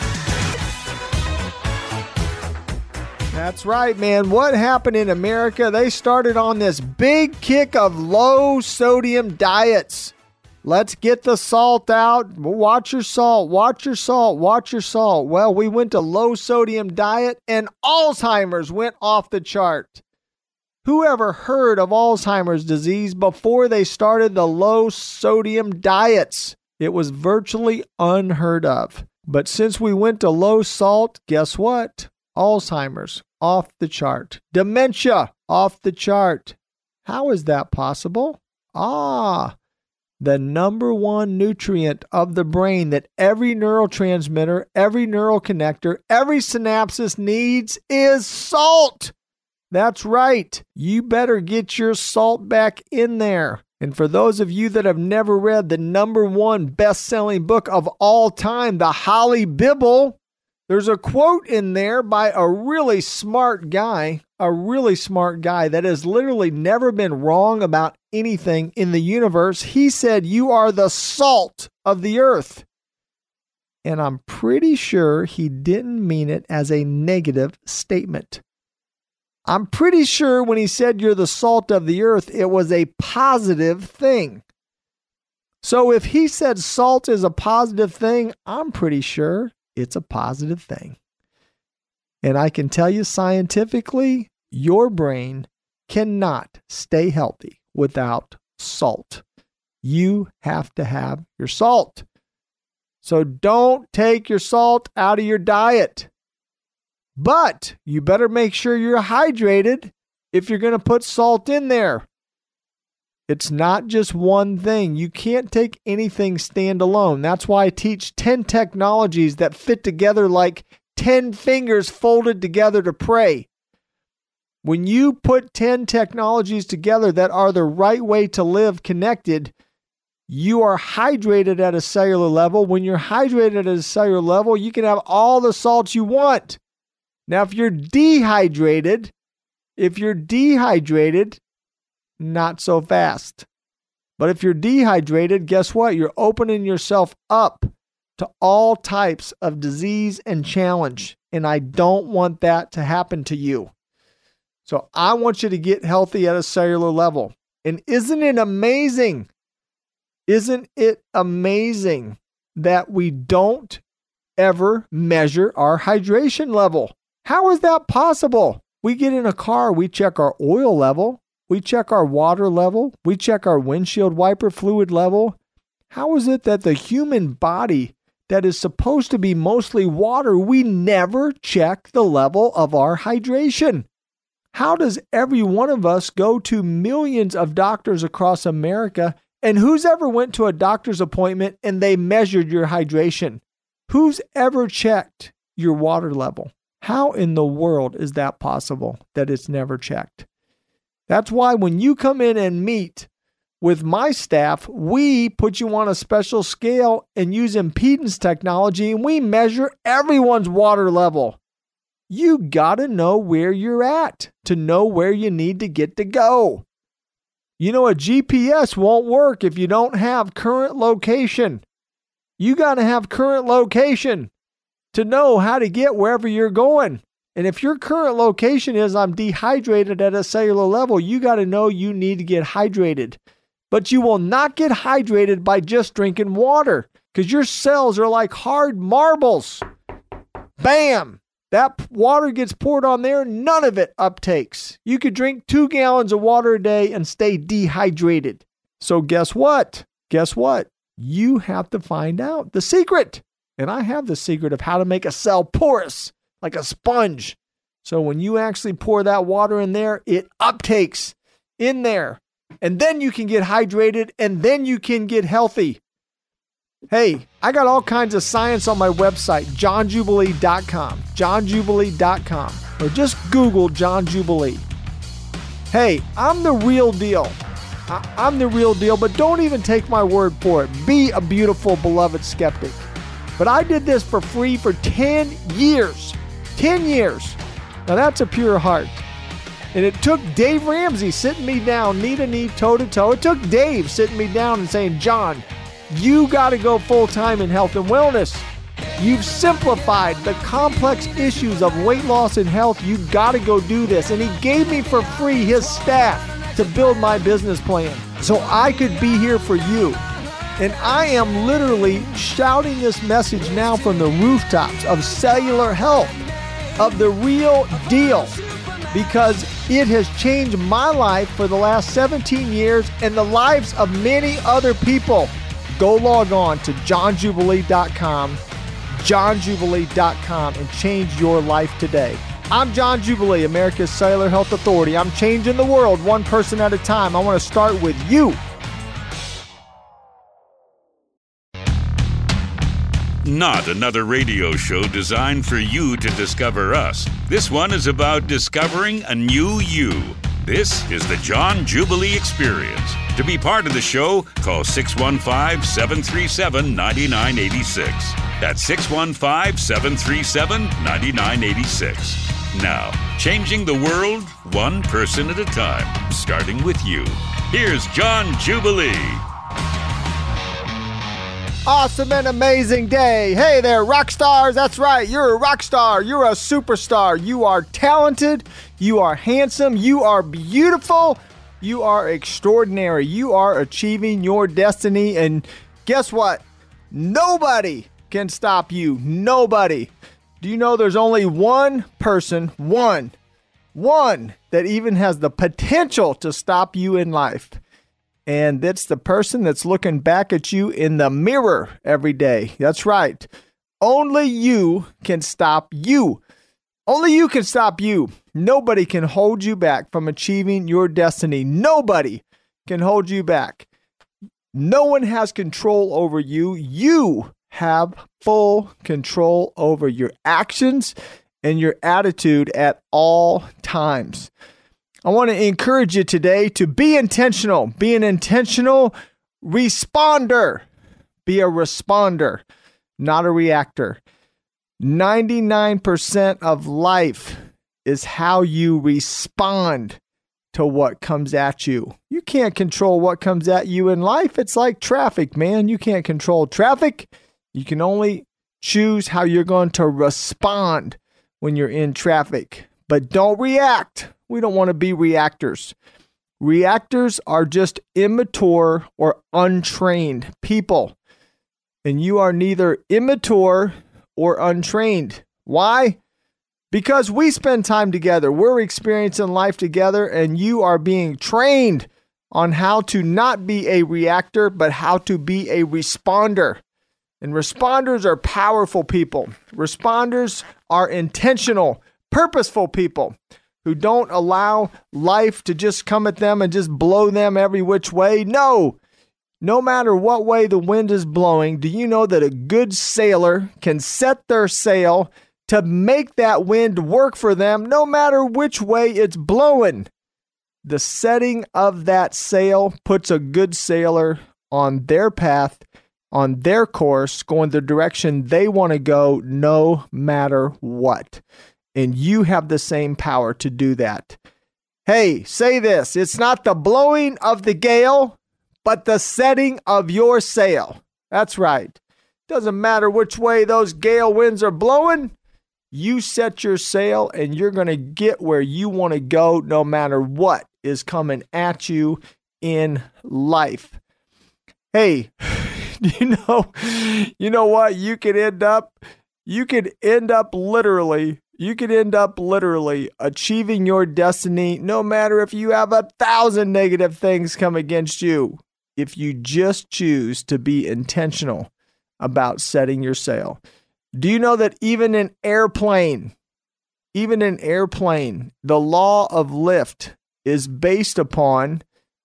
That's right, man. What happened in America? They started on this big kick of low sodium diets. Let's get the salt out. Watch your salt. Watch your salt. Watch your salt. Well, we went to low sodium diet and Alzheimer's went off the chart. Who ever heard of Alzheimer's disease before they started the low sodium diets? It was virtually unheard of. But since we went to low salt, guess what? Alzheimer's off the chart. Dementia off the chart. How is that possible? The number one nutrient of the brain that every neurotransmitter, every neural connector, every synapse needs is salt. That's right. You better get your salt back in there. And for those of you that have never read the number one best-selling book of all time, The Holly Bible, there's a quote in there by a really smart guy that has literally never been wrong about anything in the universe. He said, "You are the salt of the earth." And I'm pretty sure he didn't mean it as a negative statement. I'm pretty sure when he said you're the salt of the earth, it was a positive thing. So if he said salt is a positive thing, I'm pretty sure it's a positive thing. And I can tell you scientifically, your brain cannot stay healthy without salt. You have to have your salt. So don't take your salt out of your diet. But you better make sure you're hydrated if you're going to put salt in there. It's not just one thing. You can't take anything standalone. That's why I teach 10 technologies that fit together like 10 fingers folded together to pray. When you put 10 technologies together that are the right way to live connected, you are hydrated at a cellular level. When you're hydrated at a cellular level, you can have all the salts you want. Now, if you're dehydrated, not so fast. But if you're dehydrated, guess what? You're opening yourself up to all types of disease and challenge. And I don't want that to happen to you. So I want you to get healthy at a cellular level. And isn't it amazing? Isn't it amazing that we don't ever measure our hydration level? How is that possible? We get in a car, we check our oil level, we check our water level, we check our windshield wiper fluid level. How is it that the human body that is supposed to be mostly water, we never check the level of our hydration? How does every one of us go to millions of doctors across America, and who's ever went to a doctor's appointment and they measured your hydration? Who's ever checked your water level? How in the world is that possible that it's never checked? That's why when you come in and meet with my staff, we put you on a special scale and use impedance technology, and we measure everyone's water level. You got to know where you're at to know where you need to get to go. You know, a GPS won't work if you don't have current location. You got to have current location to know how to get wherever you're going. And if your current location is I'm dehydrated at a cellular level, you got to know you need to get hydrated. But you will not get hydrated by just drinking water because your cells are like hard marbles. Bam! That water gets poured on there, none of it uptakes. You could drink 2 gallons of water a day and stay dehydrated. So guess what? You have to find out the secret. And I have the secret of how to make a cell porous, like a sponge. So when you actually pour that water in there, it uptakes in there. And then you can get hydrated, and then you can get healthy. Hey, I got all kinds of science on my website, johnjubilee.com, johnjubilee.com, or just Google John Jubilee. Hey, I'm the real deal. I'm the real deal, but don't even take my word for it. Be a beautiful, beloved skeptic. But I did this for free for 10 years. 10 years. Now that's a pure heart. And it took Dave Ramsey sitting me down, knee to knee, toe to toe. It took Dave sitting me down and saying, John, you got to go full-time in health and wellness. You've simplified the complex issues of weight loss and health. You got to go do this. And he gave me for free his staff to build my business plan so I could be here for you. And I am literally shouting this message now from the rooftops of cellular health, of the real deal, because it has changed my life for the last 17 years and the lives of many other people. Go log on to johnjubilee.com, johnjubilee.com, and change your life today. I'm John Jubilee, America's Cellular Health Authority. I'm changing the world one person at a time. I want to start with you.
Not another radio show designed for you to discover us. This one is about discovering a new you. This is the John Jubilee Experience. To be part of the show, call 615-737-9986. That's 615-737-9986. Now, changing the world one person at a time, starting with you. Here's John Jubilee.
awesome and amazing day. Hey there, rock stars. That's right. You're a rock star. You're a superstar. You are talented. You are handsome. You are beautiful. You are extraordinary. You are achieving your destiny. And guess what? Nobody can stop you. Nobody. Do you know there's only one person, one that even has the potential to stop you in life? And that's the person that's looking back at you in the mirror every day. That's right. Only you can stop you. Only you can stop you. Nobody can hold you back from achieving your destiny. Nobody can hold you back. No one has control over you. You have full control over your actions and your attitude at all times. I want to encourage you today to be intentional. Be an intentional responder. Be a responder, not a reactor. 99% of life is how you respond to what comes at you. You can't control what comes at you in life. It's like traffic, man. You can't control traffic. You can only choose how you're going to respond when you're in traffic. But don't react. We don't want to be reactors. Reactors are just immature or untrained people. And you are neither immature or untrained. Why? Because we spend time together. We're experiencing life together, and you are being trained on how to not be a reactor, but how to be a responder. And responders are powerful people. Responders are intentional, purposeful people who don't allow life to just come at them and just blow them every which way. No matter what way the wind is blowing, do you know that a good sailor can set their sail to make that wind work for them no matter which way it's blowing? The setting of that sail puts a good sailor on their path, on their course, going the direction they want to go no matter what. And you have the same power to do that. Hey, say this. It's not the blowing of the gale, but the setting of your sail. That's right. Doesn't matter which way those gale winds are blowing. You set your sail and you're going to get where you want to go no matter what is coming at you in life. Hey, you know what? You could end up literally achieving your destiny no matter if you have 1,000 negative things come against you. If you just choose to be intentional about setting your sail. Do you know that even in airplane, the law of lift is based upon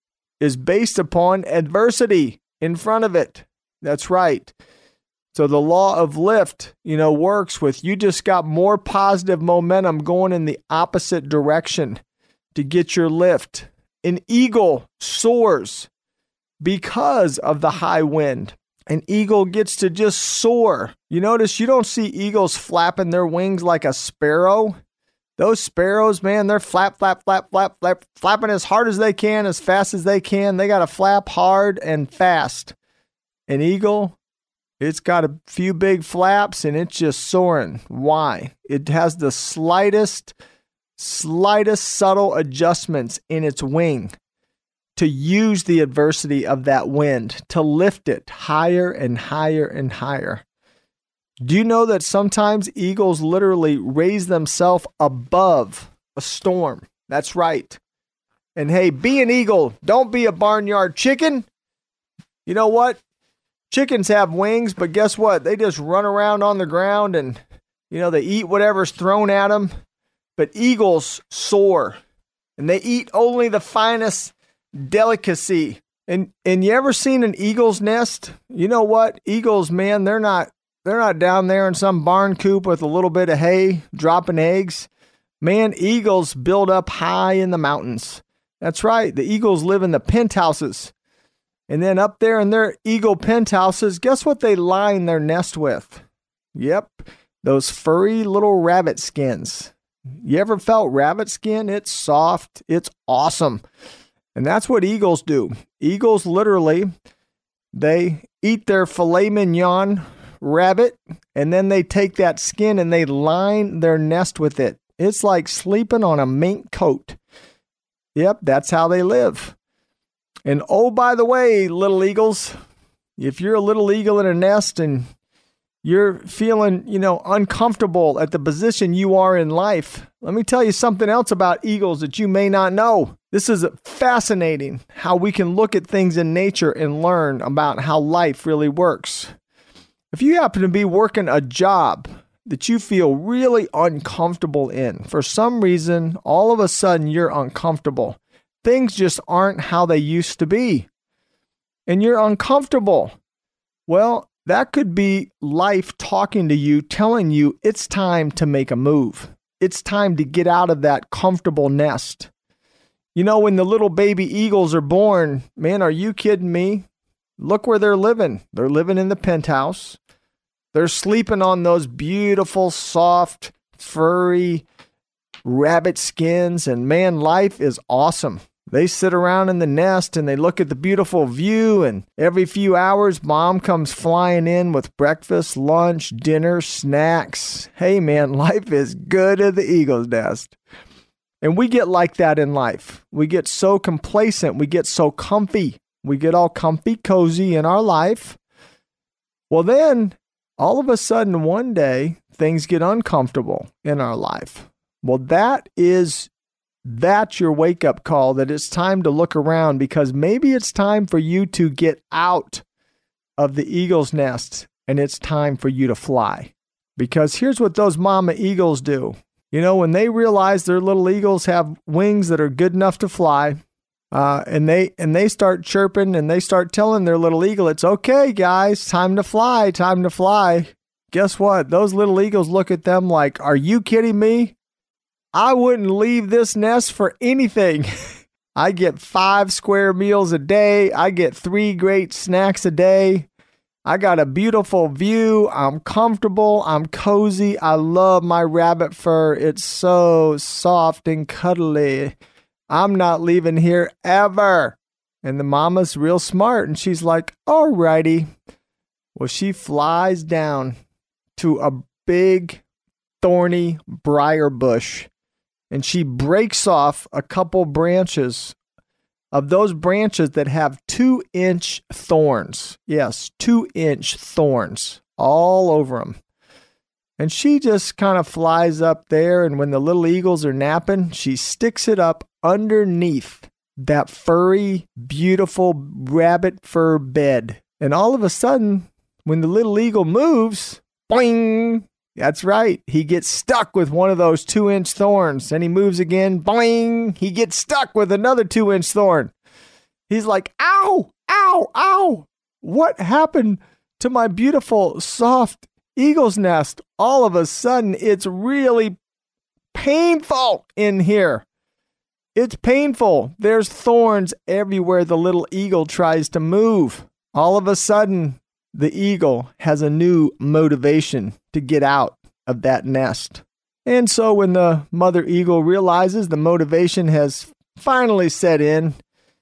adversity in front of it? That's right. So the law of lift, works with you just got more positive momentum going in the opposite direction to get your lift. An eagle soars because of the high wind. An eagle gets to just soar. You notice you don't see eagles flapping their wings like a sparrow. Those sparrows, man, they're flap, flap, flap, flap, flap, flapping as hard as they can, as fast as they can. They got to flap hard and fast. An eagle, it's got a few big flaps and it's just soaring. Why? It has the slightest subtle adjustments in its wing to use the adversity of that wind to lift it higher and higher and higher. Do you know that sometimes eagles literally raise themselves above a storm? That's right. And hey, be an eagle. Don't be a barnyard chicken. You know what? Chickens have wings, but guess what? They just run around on the ground and, they eat whatever's thrown at them. But eagles soar, and they eat only the finest delicacy. And you ever seen an eagle's nest? You know what? Eagles, man, they're not down there in some barn coop with a little bit of hay dropping eggs. Man, eagles build up high in the mountains. That's right. The eagles live in the penthouses. And then up there in their eagle penthouses, guess what they line their nest with? Yep, those furry little rabbit skins. You ever felt rabbit skin? It's soft. It's awesome. And that's what eagles do. Eagles literally, They eat their filet mignon rabbit, and then they take that skin and they line their nest with it. It's like sleeping on a mink coat. Yep, that's how they live. And oh, by the way, little eagles, if you're a little eagle in a nest and you're feeling, uncomfortable at the position you are in life, let me tell you something else about eagles that you may not know. This is fascinating how we can look at things in nature and learn about how life really works. If you happen to be working a job that you feel really uncomfortable in, for some reason, all of a sudden you're uncomfortable. Things just aren't how they used to be. And you're uncomfortable. Well, that could be life talking to you, telling you it's time to make a move. It's time to get out of that comfortable nest. When the little baby eagles are born, man, are you kidding me? Look where they're living. They're living in the penthouse. They're sleeping on those beautiful, soft, furry rabbit skins. And man, life is awesome. They sit around in the nest and they look at the beautiful view, and every few hours, mom comes flying in with breakfast, lunch, dinner, snacks. Hey man, life is good at the eagle's nest. And we get like that in life. We get so complacent. We get so comfy. We get all comfy, cozy in our life. Well, then all of a sudden one day, things get uncomfortable in our life. Well, that's your wake-up call, that it's time to look around, because maybe it's time for you to get out of the eagle's nest and it's time for you to fly. Because here's what those mama eagles do. When they realize their little eagles have wings that are good enough to fly, and they start chirping and they start telling their little eagle, it's okay, guys, time to fly, time to fly. Guess what? Those little eagles look at them like, are you kidding me? I wouldn't leave this nest for anything. I get 5 square meals a day. I get 3 great snacks a day. I got a beautiful view. I'm comfortable. I'm cozy. I love my rabbit fur. It's so soft and cuddly. I'm not leaving here ever. And the mama's real smart, and she's like, all righty. Well, she flies down to a big, thorny briar bush, and she breaks off a couple branches of those branches that have 2-inch thorns. Yes, 2-inch thorns all over them. And she just kind of flies up there, and when the little eagles are napping, she sticks it up underneath that furry, beautiful rabbit fur bed. And all of a sudden, when the little eagle moves, boing! That's right. He gets stuck with one of those 2-inch thorns. And he moves again. Boing! He gets stuck with another 2-inch thorn. He's like, ow, ow, ow. What happened to my beautiful, soft eagle's nest? All of a sudden, it's really painful in here. It's painful. There's thorns everywhere the little eagle tries to move. All of a sudden, the eagle has a new motivation to get out of that nest. And so when the mother eagle realizes the motivation has finally set in,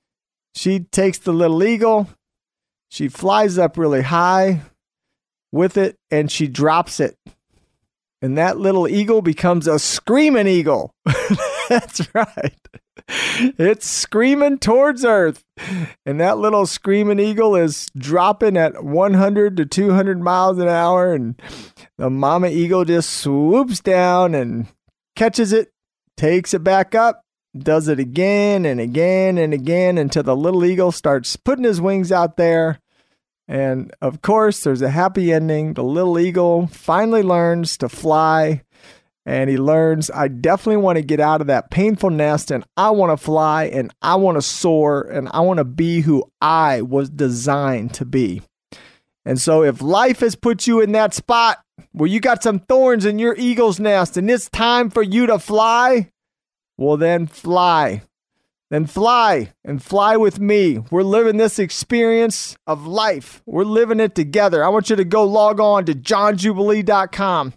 she takes the little eagle, she flies up really high with it, and she drops it. And that little eagle becomes a screaming eagle. That's right. It's screaming towards Earth. And that little screaming eagle is dropping at 100 to 200 miles an hour. And the mama eagle just swoops down and catches it, takes it back up, does it again and again and again until the little eagle starts putting his wings out there. And of course, there's a happy ending. The little eagle finally learns to fly. And he learns, I definitely want to get out of that painful nest, and I want to fly, and I want to soar, and I want to be who I was designed to be. And so if life has put you in that spot where you got some thorns in your eagle's nest and it's time for you to fly, well then fly. Then fly, and fly with me. We're living this experience of life. We're living it together. I want you to go log on to johnjubilee.com.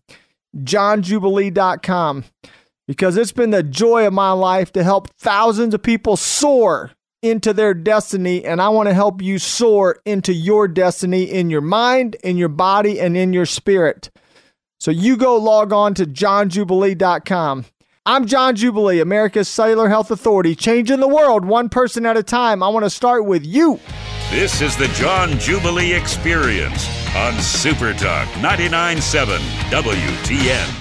johnjubilee.com, because it's been the joy of my life to help thousands of people soar into their destiny, and I want to help you soar into your destiny in your mind, in your body, and in your spirit. So you go log on to johnjubilee.com. I'm John Jubilee, America's Cellular Health Authority, changing the world one person at a time. I want to start with you.
This is the John Jubilee Experience on Super Talk 99.7 WTN.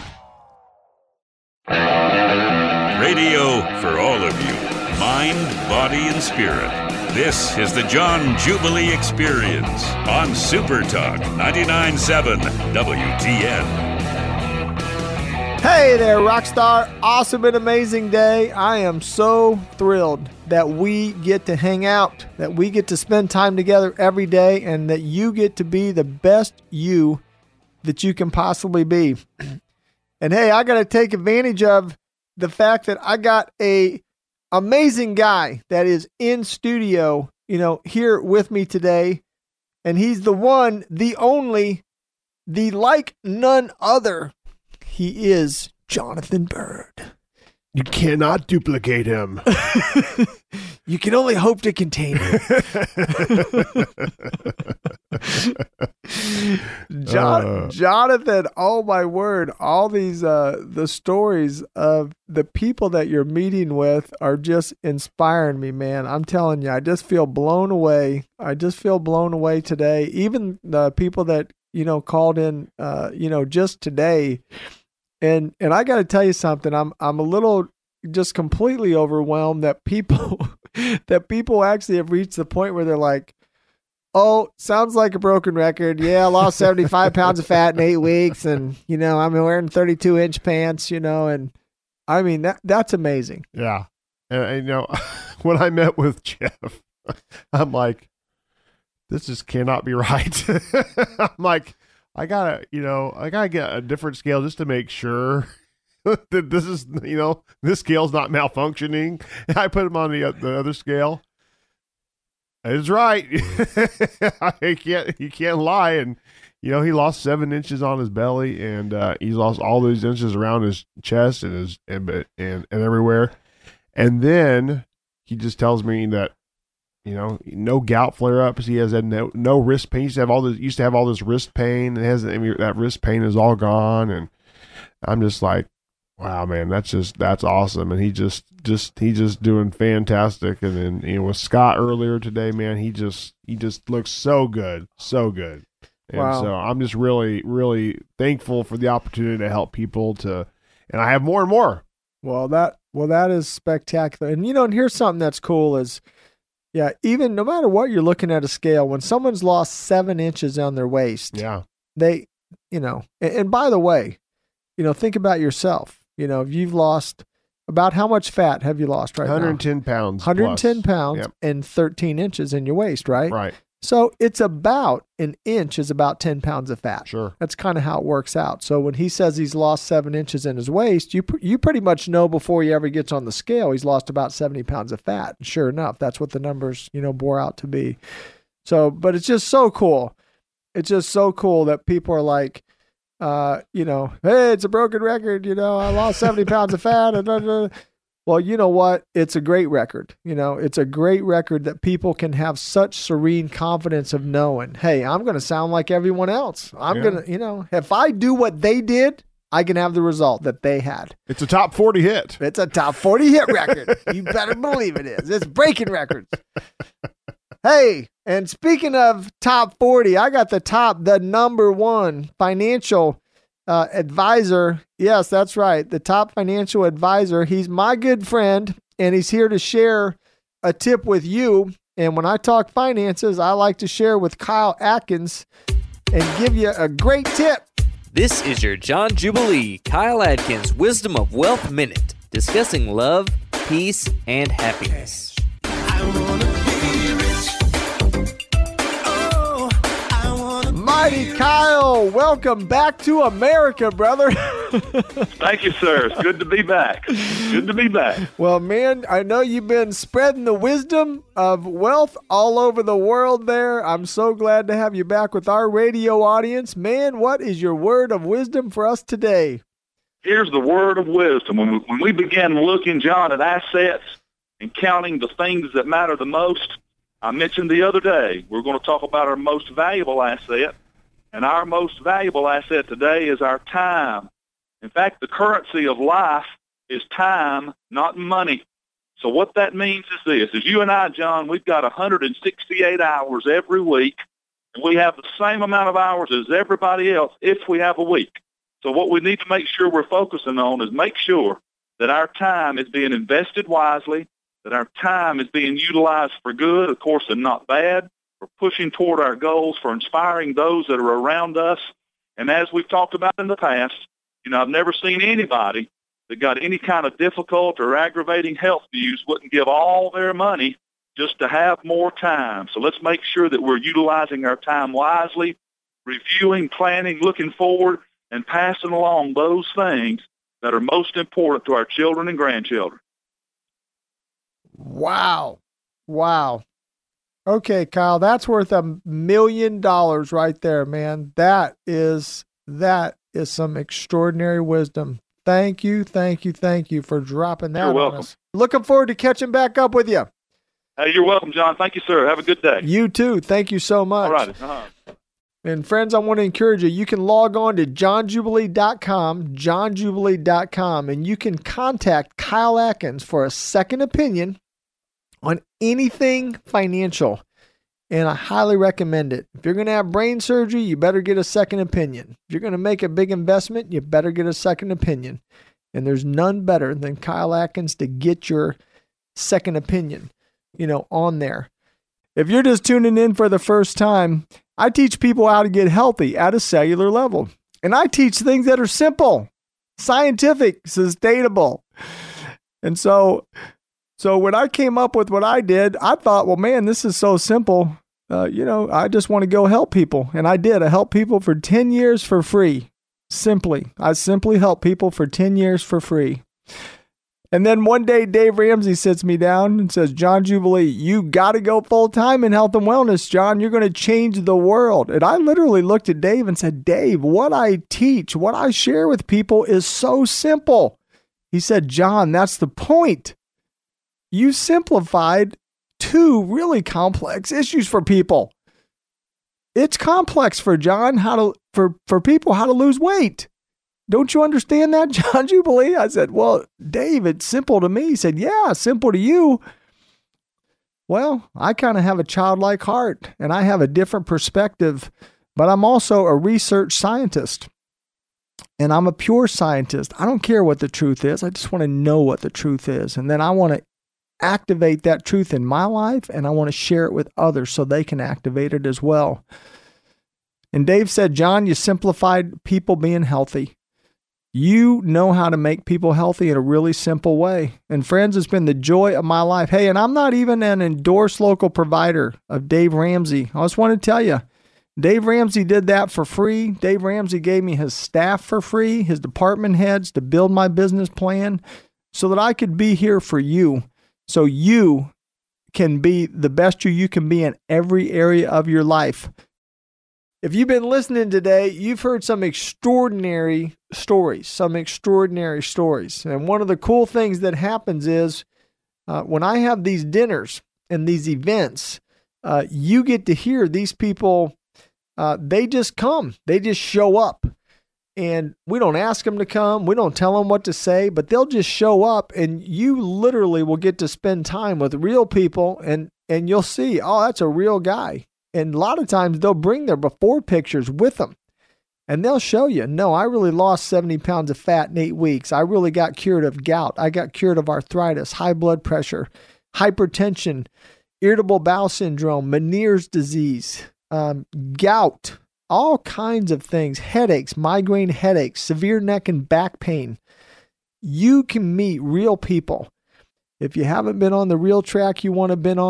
Radio for all of you, mind, body, and spirit. This is the John Jubilee Experience on Super Talk 99.7 WTN.
Hey there, Rockstar. Awesome and amazing day. I am so thrilled that we get to hang out, that we get to spend time together every day, and that you get to be the best you that you can possibly be. And hey, I got to take advantage of the fact that I got a amazing guy that is in studio, here with me today. And he's the one, the only, the like none other. He is Jonathan Bird.
You cannot duplicate him.
You can only hope to contain him. Jonathan, oh my word, all these the stories of the people that you're meeting with are just inspiring me, man. I'm telling you, I just feel blown away. I just feel blown away today. Even the people that, called in, just today. And I got to tell you something. I'm a little just completely overwhelmed that people actually have reached the point where they're like, "Oh, sounds like a broken record. Yeah, I lost 75 pounds of fat in 8 weeks, and I'm wearing 32-inch pants. And I mean that's amazing."
Yeah, and when I met with Jeff, I'm like, "This just cannot be right." I'm like, I gotta get a different scale just to make sure that this is, this scale's not malfunctioning. And I put him on the other scale. It's right. You can't lie. And, he lost 7 inches on his belly, and he's lost all those inches around his chest and and everywhere. And then he just tells me that, no gout flare-ups. He has had no wrist pain. He used to have all this wrist pain. That wrist pain is all gone. And I'm just like, wow, man, that's awesome. And he just doing fantastic. And then, with Scott earlier today, man, he just looks so good. So good. And
wow.
So I'm just really, really thankful for the opportunity to help people and I have more and more.
Well, that is spectacular. And, and here's something that's cool is, yeah, even no matter what you're looking at a scale, when someone's lost 7 inches on their waist,
yeah,
they, and by the way, think about yourself. If you've lost about how much fat have you lost right
110
now?
pounds.
110 pounds
Yep.
and 13 inches in your waist, right?
Right.
So it's about an inch is about 10 pounds of fat.
Sure.
That's kind of how it works out. So when he says he's lost 7 inches in his waist, you pretty much know before he ever gets on the scale, he's lost about 70 pounds of fat. And sure enough, that's what the numbers, bore out to be. So, but it's just so cool. It's just so cool that people are like, hey, it's a broken record. I lost 70 pounds of fat. Well, you know what? It's a great record. It's a great record that people can have such serene confidence of knowing, hey, I'm going to sound like everyone else. I'm going to, if I do what they did, I can have the result that they had.
It's a top 40 hit.
It's a top 40 hit record. You better believe it is. It's breaking records. Hey, and speaking of top 40, I got the number one financial advisor. Yes, that's right. The top financial advisor. He's my good friend, and he's here to share a tip with you. And when I talk finances, I like to share with Kyle Atkins and give you a great tip.
This is your John Jubilee, Kyle Atkins Wisdom of Wealth Minute, discussing love, peace, and happiness.
Mighty Kyle, welcome back to America, brother.
Thank you, sir. It's good to be back. Good to be back.
Well, man, I know you've been spreading the wisdom of wealth all over the world there. I'm so glad to have you back with our radio audience. Man, what is your word of wisdom for us today?
Here's the word of wisdom. When we began looking, John, at assets and counting the things that matter the most. I mentioned the other day, we're going to talk about our most valuable asset, and our most valuable asset today is our time. In fact, the currency of life is time, not money. So what that means is this, is you and I, John, we've got 168 hours every week, and we have the same amount of hours as everybody else if we have a week. So what we need to make sure we're focusing on is make sure that our time is being invested wisely, that our time is being utilized for good, of course, and not bad, for pushing toward our goals, for inspiring those that are around us. And as we've talked about in the past, I've never seen anybody that got any kind of difficult or aggravating health news wouldn't give all their money just to have more time. So let's make sure that we're utilizing our time wisely, reviewing, planning, looking forward, and passing along those things that are most important to our children and grandchildren.
Wow. Okay, Kyle, that's worth $1 million right there, man. That is some extraordinary wisdom. Thank you for dropping that
You're
on
welcome.
us. Looking forward to catching back up with you.
Hey, you're welcome, John. Thank you, sir. Have a good day.
You too. Thank you so much.
All right. Uh-huh.
And friends, I want to encourage you. You can log on to johnjubilee.com, and you can contact Kyle Atkins for a second opinion on anything financial. And I highly recommend it. If you're going to have brain surgery, you better get a second opinion. If you're going to make a big investment, you better get a second opinion. And there's none better than Kyle Atkins to get your second opinion, on there. If you're just tuning in for the first time, I teach people how to get healthy at a cellular level. And I teach things that are simple, scientific, sustainable. And so when I came up with what I did, I thought, well, man, this is so simple. I just want to go help people. And I did. I helped people for 10 years for free. I simply helped people for 10 years for free. And then one day, Dave Ramsey sits me down and says, John Jubilee, you got to go full time in health and wellness, John. You're going to change the world. And I literally looked at Dave and said, Dave, what I teach, what I share with people is so simple. He said, John, that's the point. You simplified two really complex issues for people. It's complex for John for people how to lose weight. Don't you understand that, John Jubilee? I said, well, Dave, it's simple to me. He said, yeah, simple to you. Well, I kind of have a childlike heart and I have a different perspective, but I'm also a research scientist and I'm a pure scientist. I don't care what the truth is. I just want to know what the truth is. And then I want to activate that truth in my life and I want to share it with others so they can activate it as well. And Dave said, John, you simplified people being healthy. You know how to make people healthy in a really simple way. And friends, it's been the joy of my life. Hey, and I'm not even an endorsed local provider of Dave Ramsey. I just want to tell you, Dave Ramsey did that for free. Dave Ramsey gave me his staff for free, his department heads to build my business plan so that I could be here for you. So you can be the best you can be in every area of your life. If you've been listening today, you've heard some extraordinary stories. And one of the cool things that happens is when I have these dinners and these events, you get to hear these people, they just come. They just show up. And we don't ask them to come. We don't tell them what to say, but they'll just show up and you literally will get to spend time with real people and you'll see, oh, that's a real guy. And a lot of times they'll bring their before pictures with them and they'll show you, no, I really lost 70 pounds of fat in 8 weeks. I really got cured of gout. I got cured of arthritis, high blood pressure, hypertension, irritable bowel syndrome, Meniere's disease, gout, all kinds of things, headaches, migraine headaches, severe neck and back pain. You can meet real people. If you haven't been on the real track you want to be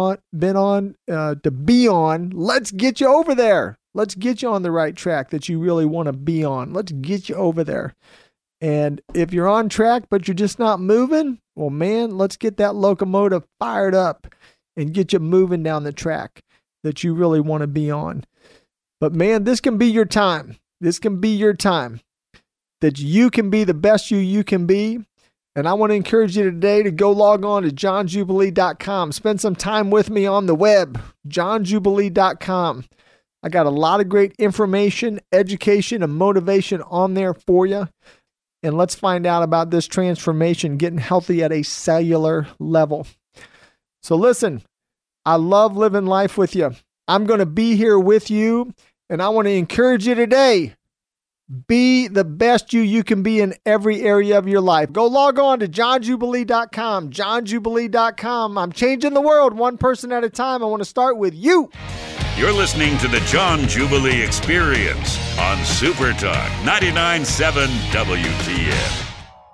on, let's get you over there. Let's get you on the right track that you really want to be on. Let's get you over there. And if you're on track, but you're just not moving, well, man, let's get that locomotive fired up and get you moving down the track that you really want to be on. But man, this can be your time. This can be your time that you can be the best you can be. And I want to encourage you today to go log on to johnjubilee.com. Spend some time with me on the web, johnjubilee.com. I got a lot of great information, education, and motivation on there for you. And let's find out about this transformation, getting healthy at a cellular level. So listen, I love living life with you. I'm going to be here with you, and I want to encourage you today. Be the best you can be in every area of your life. Go log on to johnjubilee.com, johnjubilee.com. I'm changing the world one person at a time. I want to start with you.
You're listening to the John Jubilee Experience on Super Talk 99.7 WTN.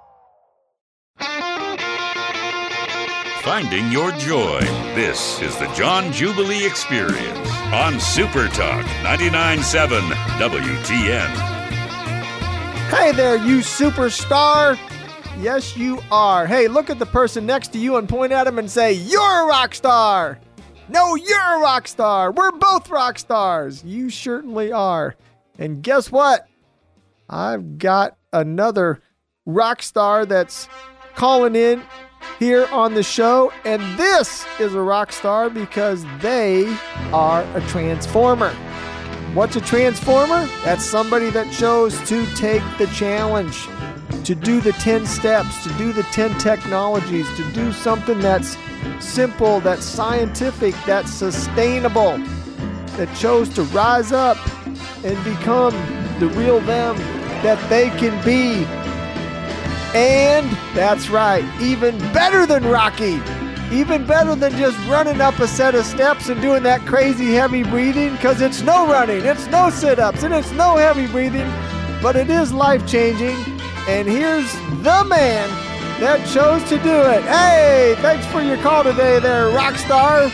Finding your joy. This is the John Jubilee Experience on Super Talk 99.7 WTN.
Hey there, you superstar. Yes, you are. Hey, look at the person next to you and point at him and say, "You're a rock star." No, you're a rock star. We're both rock stars. You certainly are. And guess what? I've got another rock star that's calling in here on the show. And this is a rock star because they are a transformer. What's a transformer? That's somebody that chose to take the challenge, to do the 10 steps, to do the 10 technologies, to do something that's simple, that's scientific, that's sustainable, that chose to rise up and become the real them that they can be. And that's right, even better than Rocky. Even better than just running up a set of steps and doing that crazy heavy breathing, because it's no running, it's no sit-ups, and it's no heavy breathing, but it is life-changing. And here's the man that chose to do it. Hey, thanks for your call today there, rock star.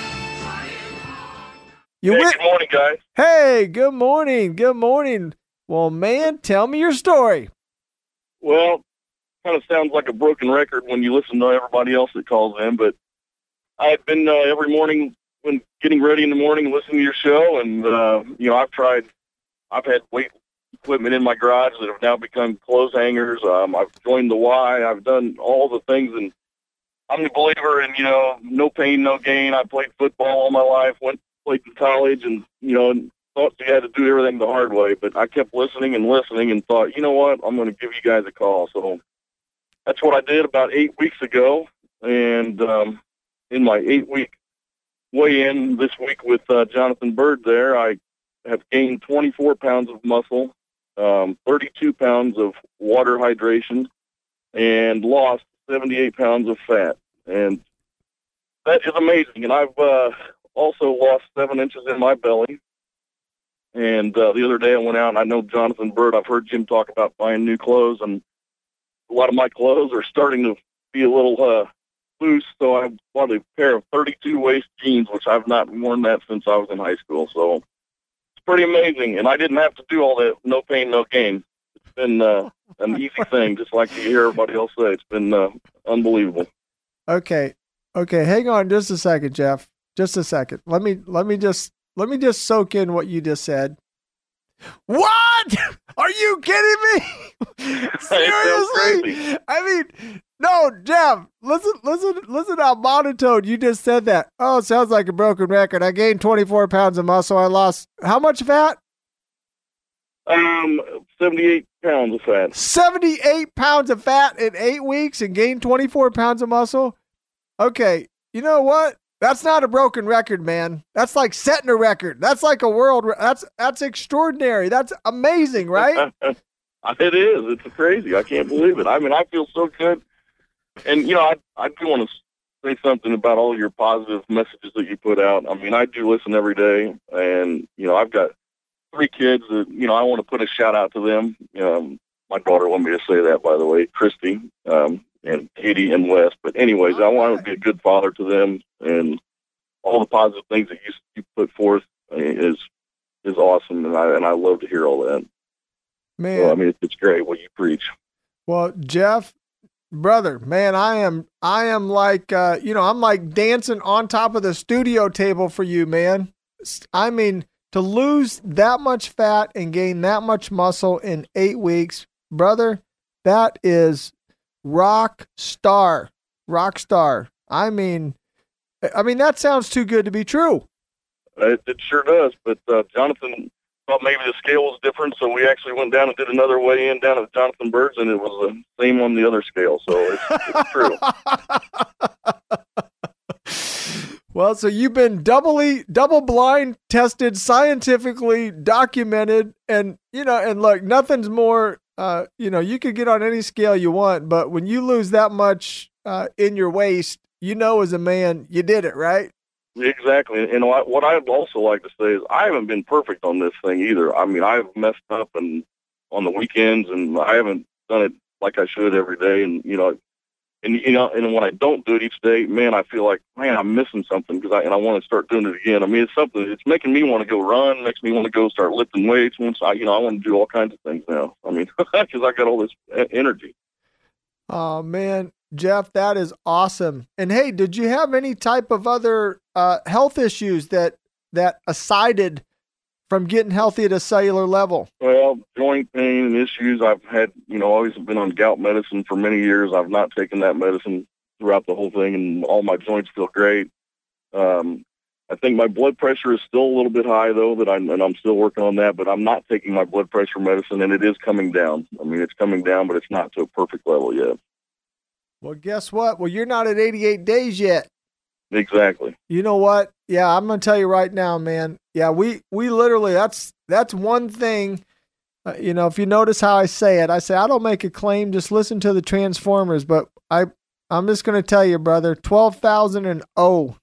Good morning, guys.
Hey, good morning, good morning. Well, man, tell me your story.
Well, kind of sounds like a broken record when you listen to everybody else that calls in, but I've been every morning when getting ready in the morning, listening to your show, and I've had weight equipment in my garage that have now become clothes hangers. I've joined the Y. I've done all the things, and I'm a believer in no pain, no gain. I played football all my life, played in college, and thought you had to do everything the hard way. But I kept listening and thought, you know what, I'm going to give you guys a call. So that's what I did about 8 weeks ago, and in my 8-week weigh-in this week with Jonathan Bird there, I have gained 24 pounds of muscle, 32 pounds of water hydration, and lost 78 pounds of fat. And that is amazing. And I've also lost 7 inches in my belly. And the other day I went out, and I know Jonathan Bird, I've heard Jim talk about buying new clothes, and a lot of my clothes are starting to be a little loose, so I bought a pair of 32 waist jeans, which I've not worn that since I was in high school. So it's pretty amazing, and I didn't have to do all that no pain, no gain. It's been an easy thing, just like you hear everybody else say. It's been unbelievable.
Okay, hang on just a second, Jeff. Just a second. Let me just soak in what you just said. What? Are you kidding me? Seriously? I mean, no, Jeff, listen how monotone you just said that. Oh, it sounds like a broken record. I gained 24 pounds of muscle. I lost how much fat?
78 pounds of fat.
78 pounds of fat in 8 weeks and gained 24 pounds of muscle? Okay, you know what? That's not a broken record, man. That's like setting a record. That's like a world. That's extraordinary. That's amazing, right?
It is. It's crazy. I can't believe it. I mean, I feel so good. And, I do want to say something about all your positive messages that you put out. I mean, I do listen every day. And, I've got 3 kids that, I want to put a shout out to them. My daughter wanted me to say that, by the way, Christy. And Katie and Wes. But anyways, I want to be a good father to them, and all the positive things that you put forth is awesome, and I love to hear all that.
Man,
so, I mean, it's great what you preach.
Well, Jeff, brother, man, I am like I'm like dancing on top of the studio table for you, man. I mean, to lose that much fat and gain that much muscle in 8 weeks, brother, that is rock star. Rock star. I mean, that sounds too good to be true.
It sure does. But Jonathan thought maybe the scale was different, so we actually went down and did another weigh-in down at Jonathan Bird's, and it was the same on the other scale. So it's true.
Well, so you've been double-blind tested, scientifically documented, and look, nothing's more. You could get on any scale you want, but when you lose that much in your waist, as a man, you did it, right?
Exactly. And what I'd also like to say is I haven't been perfect on this thing either. I mean, I've messed up and on the weekends, and I haven't done it like I should every day. And and when I don't do it each day, man, I feel like, man, I'm missing something because I want to start doing it again. I mean, it's making me want to go run, makes me want to go start lifting weights. Once I want to do all kinds of things now. I mean, because I got all this energy.
Oh man, Jeff, that is awesome. And hey, did you have any type of other health issues that aside from getting healthy at a cellular level?
Well, joint pain and issues. I've had, always been on gout medicine for many years. I've not taken that medicine throughout the whole thing, and all my joints feel great. I think my blood pressure is still a little bit high, though, and I'm still working on that, but I'm not taking my blood pressure medicine, and it is coming down. I mean, it's coming down, but it's not to a perfect level yet.
Well, guess what? Well, you're not at 88 days yet.
Exactly.
You know what? Yeah, I'm going to tell you right now, man. Yeah, we literally, that's one thing, if you notice how I say it, I say, I don't make a claim, just listen to the Transformers, but I'm just going to tell you, brother, 12,000 and 0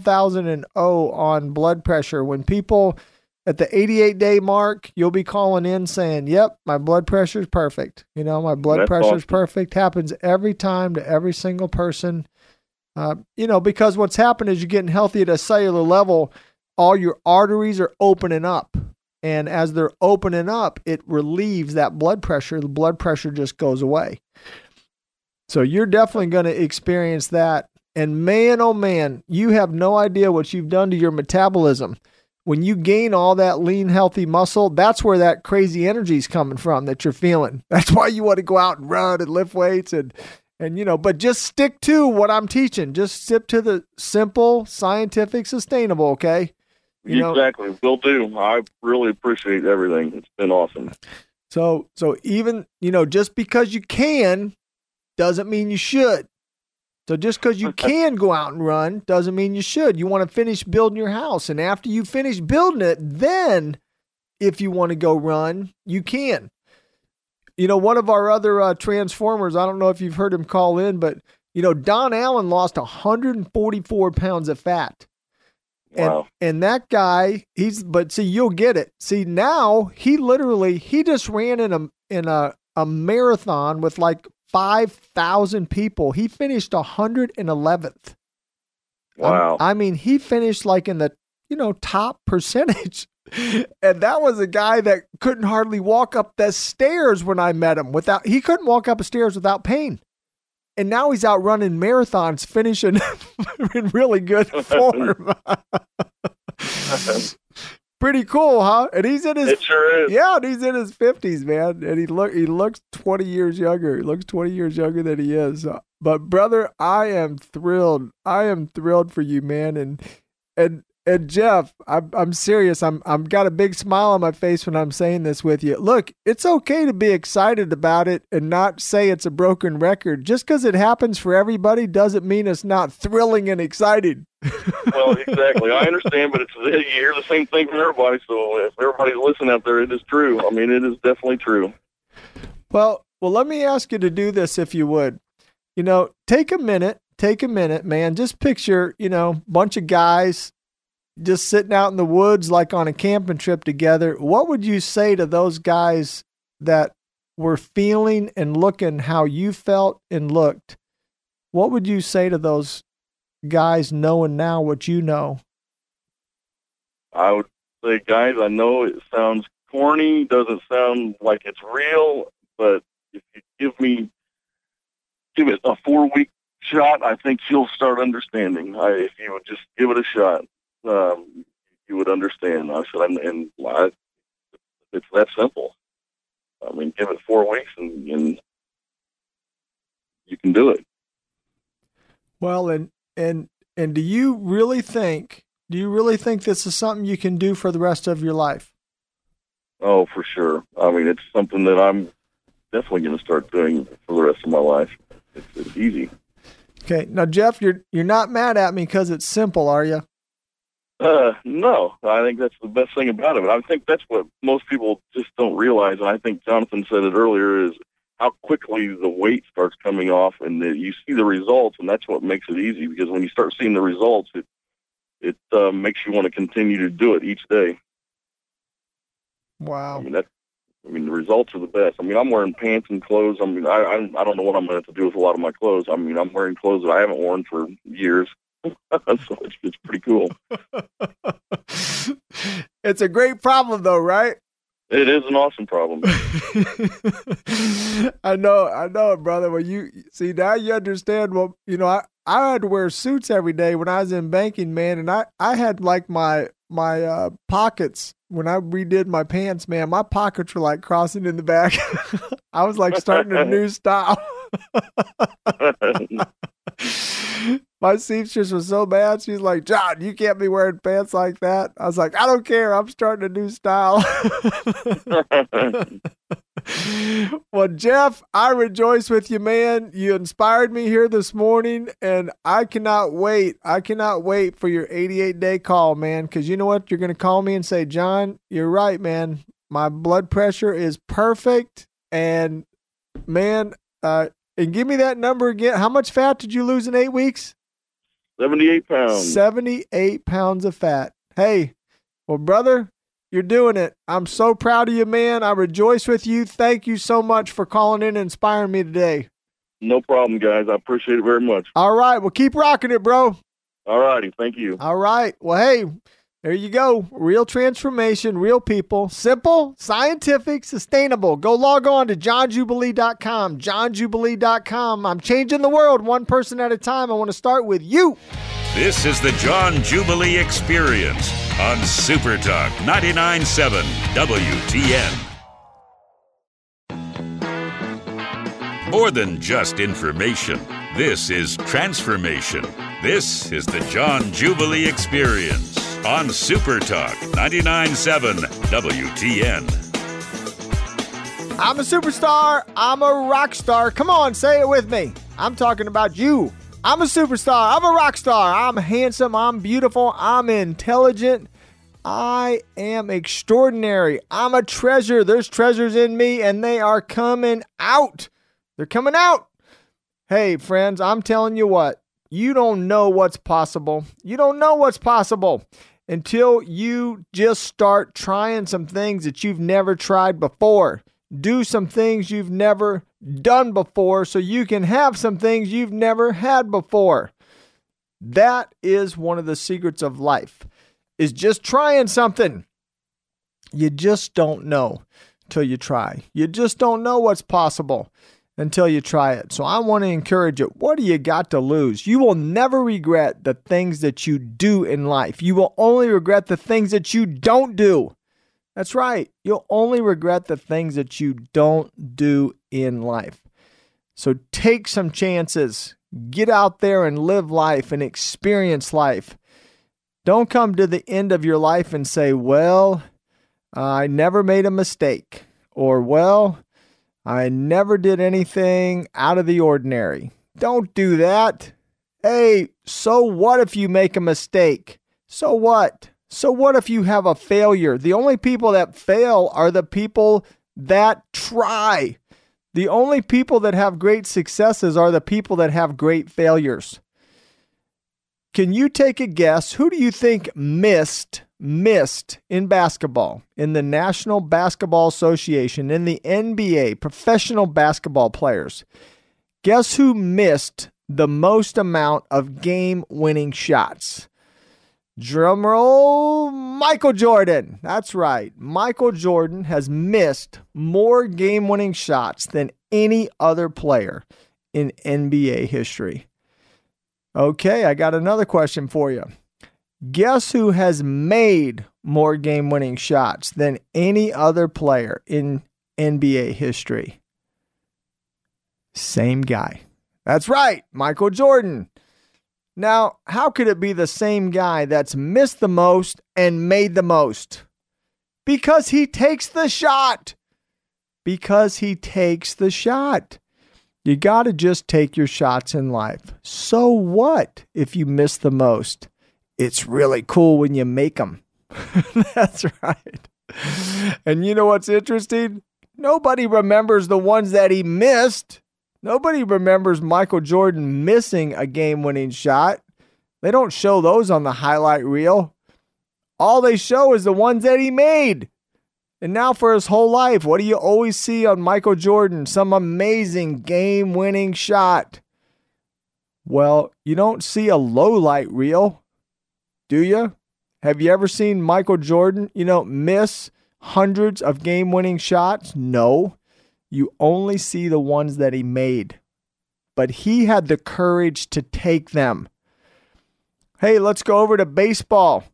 on blood pressure. When people at the 88-day mark, you'll be calling in saying, yep, my blood pressure is perfect. My blood pressure is perfect. Happens every time to every single person. Because what's happened is you're getting healthy at a cellular level, all your arteries are opening up. And as they're opening up, it relieves that blood pressure. The blood pressure just goes away. So you're definitely going to experience that. And man, oh man, you have no idea what you've done to your metabolism. When you gain all that lean, healthy muscle, that's where that crazy energy is coming from that you're feeling. That's why you want to go out and run and lift weights and but just stick to what I'm teaching. Just stick to the simple, scientific, sustainable, okay?
Exactly. Will do. I really appreciate everything. It's been awesome.
So even, just because you can doesn't mean you should. So just because you can go out and run doesn't mean you should. You want to finish building your house. And after you finish building it, then if you want to go run, you can. One of our other Transformers, I don't know if you've heard him call in, but, Don Allen lost 144 pounds of fat.
Wow.
And that guy, you'll get it. See, now he just ran in a marathon with like 5,000 people. He finished 111th.
Wow.
He finished like in the, top percentage. And that was a guy that couldn't hardly walk up the stairs when I met him he couldn't walk up the stairs without pain. And now he's out running marathons, finishing in really good form. Pretty cool, huh? And he's in his
It sure is.
Yeah, and he's in his 50s, man. And he looks 20 years younger. He looks 20 years younger than he is. But brother, I am thrilled. I am thrilled for you, man. And Jeff, I'm serious. I'm got a big smile on my face when I'm saying this with you. Look, it's okay to be excited about it and not say it's a broken record. Just because it happens for everybody doesn't mean it's not thrilling and exciting.
Well, exactly. I understand, but you hear the same thing from everybody. So if everybody's listening out there, it is true. I mean, it is definitely true.
Well, let me ask you to do this if you would. Take a minute, man. Just picture, bunch of guys just sitting out in the woods like on a camping trip together. What would you say to those guys that were feeling and looking how you felt and looked? What would you say to those guys knowing now what you know?
I would say, guys, I know it sounds corny, doesn't sound like it's real, but if you give it a 4-week shot, I think you'll start understanding. If you would just give it a shot. You would understand. I said, it's that simple. I mean, give it 4 weeks and you can do it.
Well, and do you really think this is something you can do for the rest of your life?
Oh, for sure. I mean, it's something that I'm definitely going to start doing for the rest of my life. It's easy.
Okay. Now, Jeff, you're not mad at me because it's simple, are you?
No. I think that's the best thing about it. I think that's what most people just don't realize, and I think Jonathan said it earlier, is how quickly the weight starts coming off, and you see the results, and that's what makes it easy, because when you start seeing the results, it makes you want to continue to do it each day.
Wow.
I mean, the results are the best. I mean, I'm wearing pants and clothes. I mean, I don't know what I'm going to have to do with a lot of my clothes. I mean, I'm wearing clothes that I haven't worn for years. So it's pretty cool.
It's a great problem, though, right?
It is an awesome problem.
I know it, brother. Well, you see, now you understand. Well, I had to wear suits every day when I was in banking, man, and I had like my pockets. When I redid my pants, man, my pockets were like crossing in the back. I was like starting a new style. My seamstress was so bad. She's like, John, you can't be wearing pants like that. I was like, I don't care. I'm starting a new style. Well, Jeff, I rejoice with you, man. You inspired me here this morning, and I cannot wait. I cannot wait for your 88-day call, man, because you know what? You're going to call me and say, John, you're right, man. My blood pressure is perfect, and, man, and give me that number again. How much fat did you lose in 8 weeks?
78 pounds.
78 pounds of fat. Hey, well, brother, you're doing it. I'm so proud of you, man. I rejoice with you. Thank you so much for calling in and inspiring me today.
No problem, guys. I appreciate it very much.
All right. Well, keep rocking it, bro.
All righty. Thank you.
All right. Well, hey, there you go. Real transformation, real people. Simple, scientific, sustainable. Go log on to johnjubilee.com. johnjubilee.com. I'm changing the world one person at a time. I want to start with you.
This is the John Jubilee Experience on Super Talk 99.7 WTN. More than just information, this is transformation. This is the John Jubilee Experience on Super Talk 99.7 WTN.
I'm a superstar. I'm a rock star. Come on, say it with me. I'm talking about you. I'm a superstar. I'm a rock star. I'm handsome. I'm beautiful. I'm intelligent. I am extraordinary. I'm a treasure. There's treasures in me, and they are coming out. They're coming out. Hey, friends, I'm telling you what. You don't know what's possible. You don't know what's possible until you just start trying some things that you've never tried before. Do some things you've never done before so you can have some things you've never had before. That is one of the secrets of life, is just trying something. You just don't know till you try. You just don't know what's possible until you try it. So I want to encourage you. What do you got to lose? You will never regret the things that you do in life. You will only regret the things that you don't do. That's right. You'll only regret the things that you don't do in life. So take some chances. Get out there and live life and experience life. Don't come to the end of your life and say, well, I never made a mistake. Or, well, I never did anything out of the ordinary. Don't do that. Hey, so what if you make a mistake? So what? So what if you have a failure? The only people that fail are the people that try. The only people that have great successes are the people that have great failures. Can you take a guess? Who do you think missed in basketball, in the National Basketball Association, in the NBA, professional basketball players? Guess who missed the most amount of game-winning shots? Drum roll, Michael Jordan. That's right. Michael Jordan has missed more game-winning shots than any other player in NBA history. Okay, I got another question for you. Guess who has made more game-winning shots than any other player in NBA history? Same guy. That's right, Michael Jordan. Now, how could it be the same guy that's missed the most and made the most? Because he takes the shot. Because he takes the shot. You got to just take your shots in life. So what if you miss the most? It's really cool when you make them. That's right. And you know what's interesting? Nobody remembers the ones that he missed. Nobody remembers Michael Jordan missing a game-winning shot. They don't show those on the highlight reel. All they show is the ones that he made. And now for his whole life, what do you always see on Michael Jordan? Some amazing game-winning shot. Well, you don't see a low-light reel, do you? Have you ever seen Michael Jordan, miss hundreds of game-winning shots? No. You only see the ones that he made. But he had the courage to take them. Hey, let's go over to baseball.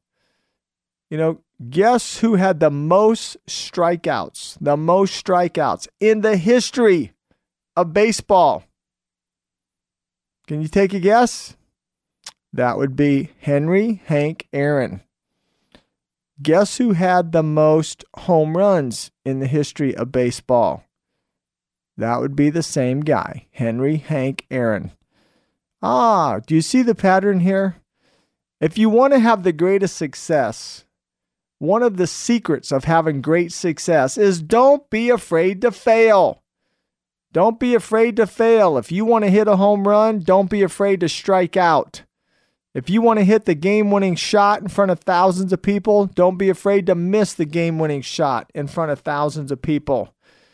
Guess who had the most strikeouts? The most strikeouts in the history of baseball. Can you take a guess? That would be Henry Hank Aaron. Guess who had the most home runs in the history of baseball? That would be the same guy, Henry Hank Aaron. Do you see the pattern here? If you want to have the greatest success, one of the secrets of having great success is don't be afraid to fail. Don't be afraid to fail. If you want to hit a home run, don't be afraid to strike out. If you want to hit the game-winning shot in front of thousands of people, don't be afraid to miss the game-winning shot in front of thousands of people.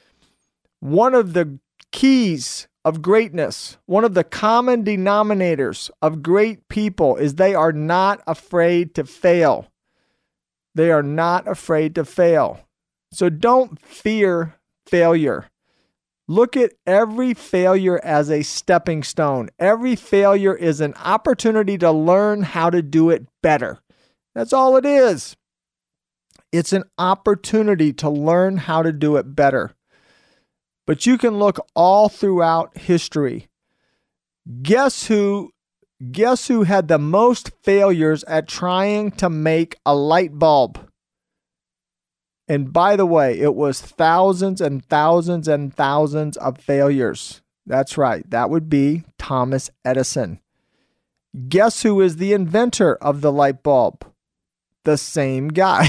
One of the keys of greatness, one of the common denominators of great people is they are not afraid to fail. They are not afraid to fail. So don't fear failure. Look at every failure as a stepping stone. Every failure is an opportunity to learn how to do it better. That's all it is. It's an opportunity to learn how to do it better. But you can look all throughout history. Guess who had the most failures at trying to make a light bulb? And by the way, it was thousands and thousands and thousands of failures. That's right. That would be Thomas Edison. Guess who is the inventor of the light bulb? The same guy.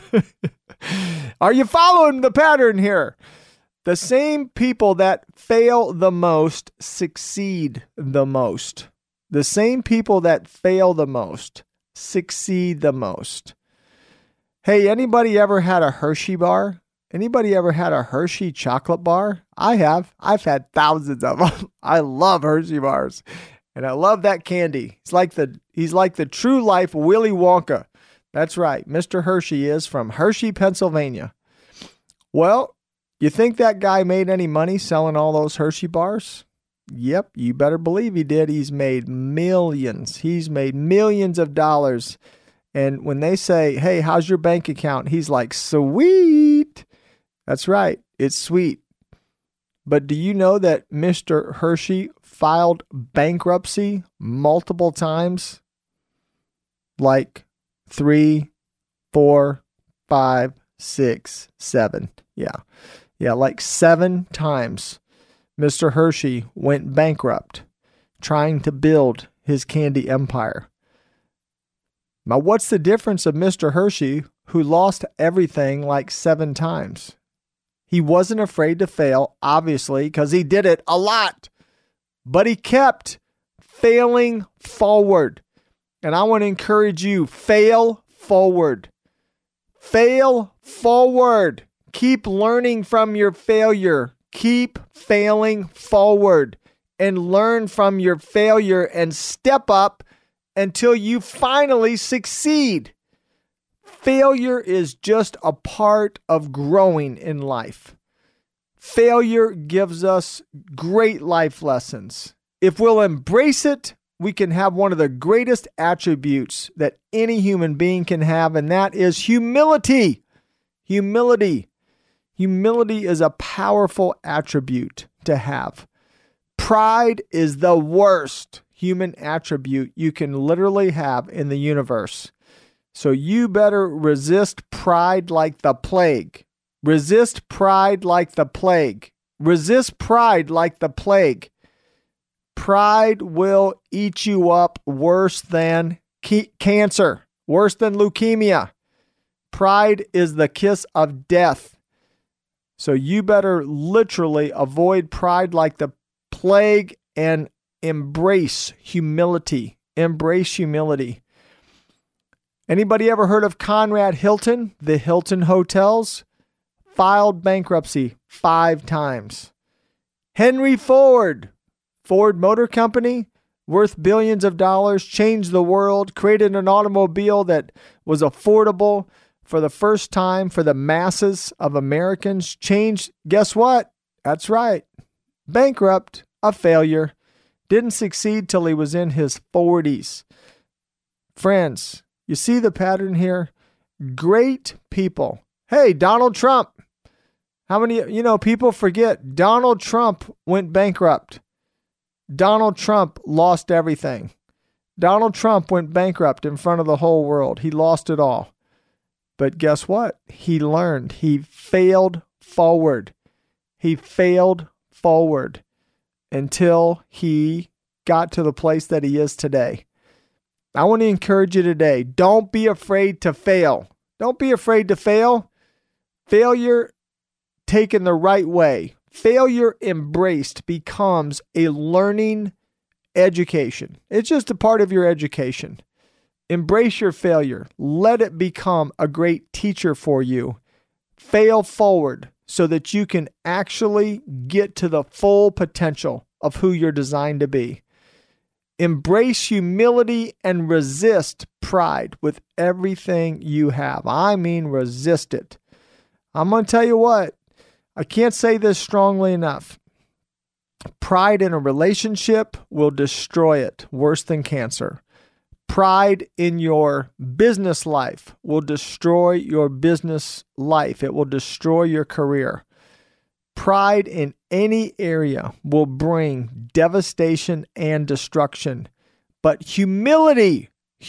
Are you following the pattern here? The same people that fail the most succeed the most. The same people that fail the most succeed the most. Hey, anybody ever had a Hershey bar? Anybody ever had a Hershey chocolate bar? I have. I've had thousands of them. I love Hershey bars. And I love that candy. He's like the true life Willy Wonka. That's right. Mr. Hershey is from Hershey, Pennsylvania. Well, you think that guy made any money selling all those Hershey bars? Yep, you better believe he did. He's made millions. He's made millions of dollars. And when they say, hey, how's your bank account? He's like, sweet. That's right. It's sweet. But do you know that Mr. Hershey filed bankruptcy multiple times? Like 3, 4, 5, 6, 7. Yeah, like 7 times Mr. Hershey went bankrupt trying to build his candy empire. Now, what's the difference of Mr. Hershey, who lost everything like 7 times? He wasn't afraid to fail, obviously, because he did it a lot. But he kept failing forward. And I want to encourage you, fail forward. Fail forward. Keep learning from your failure. Keep failing forward and learn from your failure and step up until you finally succeed. Failure is just a part of growing in life. Failure gives us great life lessons. If we'll embrace it, we can have one of the greatest attributes that any human being can have, and that is humility. Humility. Humility is a powerful attribute to have. Pride is the worst human attribute you can literally have in the universe. So you better resist pride like the plague. Resist pride like the plague. Resist pride like the plague. Pride will eat you up worse than cancer, worse than leukemia. Pride is the kiss of death. So you better literally avoid pride like the plague and embrace humility. Embrace humility. Anybody ever heard of Conrad Hilton? The Hilton Hotels filed bankruptcy 5 times. Henry Ford, Ford Motor Company, worth billions of dollars, changed the world, created an automobile that was affordable for the first time for the masses of Americans. Changed, guess what? That's right. Bankrupt, a failure. Didn't succeed till he was in his 40s. Friends, you see the pattern here? Great people. Hey, Donald Trump. How many, people forget Donald Trump went bankrupt. Donald Trump lost everything. Donald Trump went bankrupt in front of the whole world. He lost it all. But guess what? He learned. He failed forward. He failed forward until he got to the place that he is today. I want to encourage you today. Don't be afraid to fail. Don't be afraid to fail. Failure taken the right way, failure embraced becomes a learning education. It's just a part of your education. Embrace your failure. Let it become a great teacher for you. Fail forward so that you can actually get to the full potential of who you're designed to be. Embrace humility and resist pride with everything you have. I mean, resist it. I'm going to tell you what, I can't say this strongly enough. Pride in a relationship will destroy it worse than cancer. Pride in your business life will destroy your business life. It will destroy your career. Pride in any area will bring devastation and destruction. But humility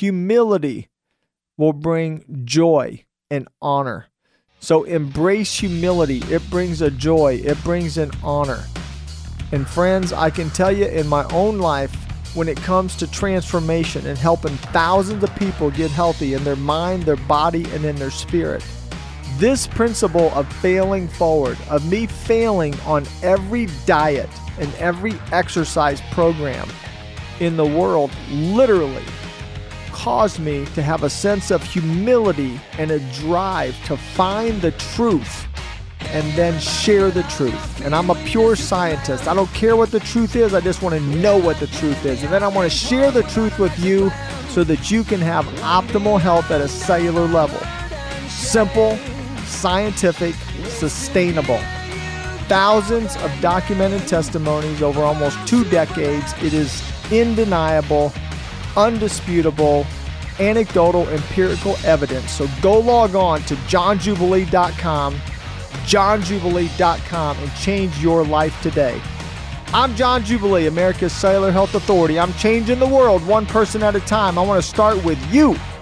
will bring joy and honor. So embrace humility. It brings a joy. It brings an honor. And friends, I can tell you in my own life, when it comes to transformation and helping thousands of people get healthy in their mind, their body, and in their spirit, this principle of failing forward, of me failing on every diet and every exercise program in the world, literally caused me to have a sense of humility and a drive to find the truth and then share the truth. And I'm a pure scientist. I don't care what the truth is. I just want to know what the truth is. And then I want to share the truth with you so that you can have optimal health at a cellular level. Simple, scientific, sustainable. Thousands of documented testimonies over almost 2 decades. It is undeniable, undisputable, anecdotal, empirical evidence. So go log on to johnjubilee.com, johnjubilee.com, and change your life today. I'm John Jubilee, America's Cellular Health Authority. I'm changing the world one person at a time. I want to start with you.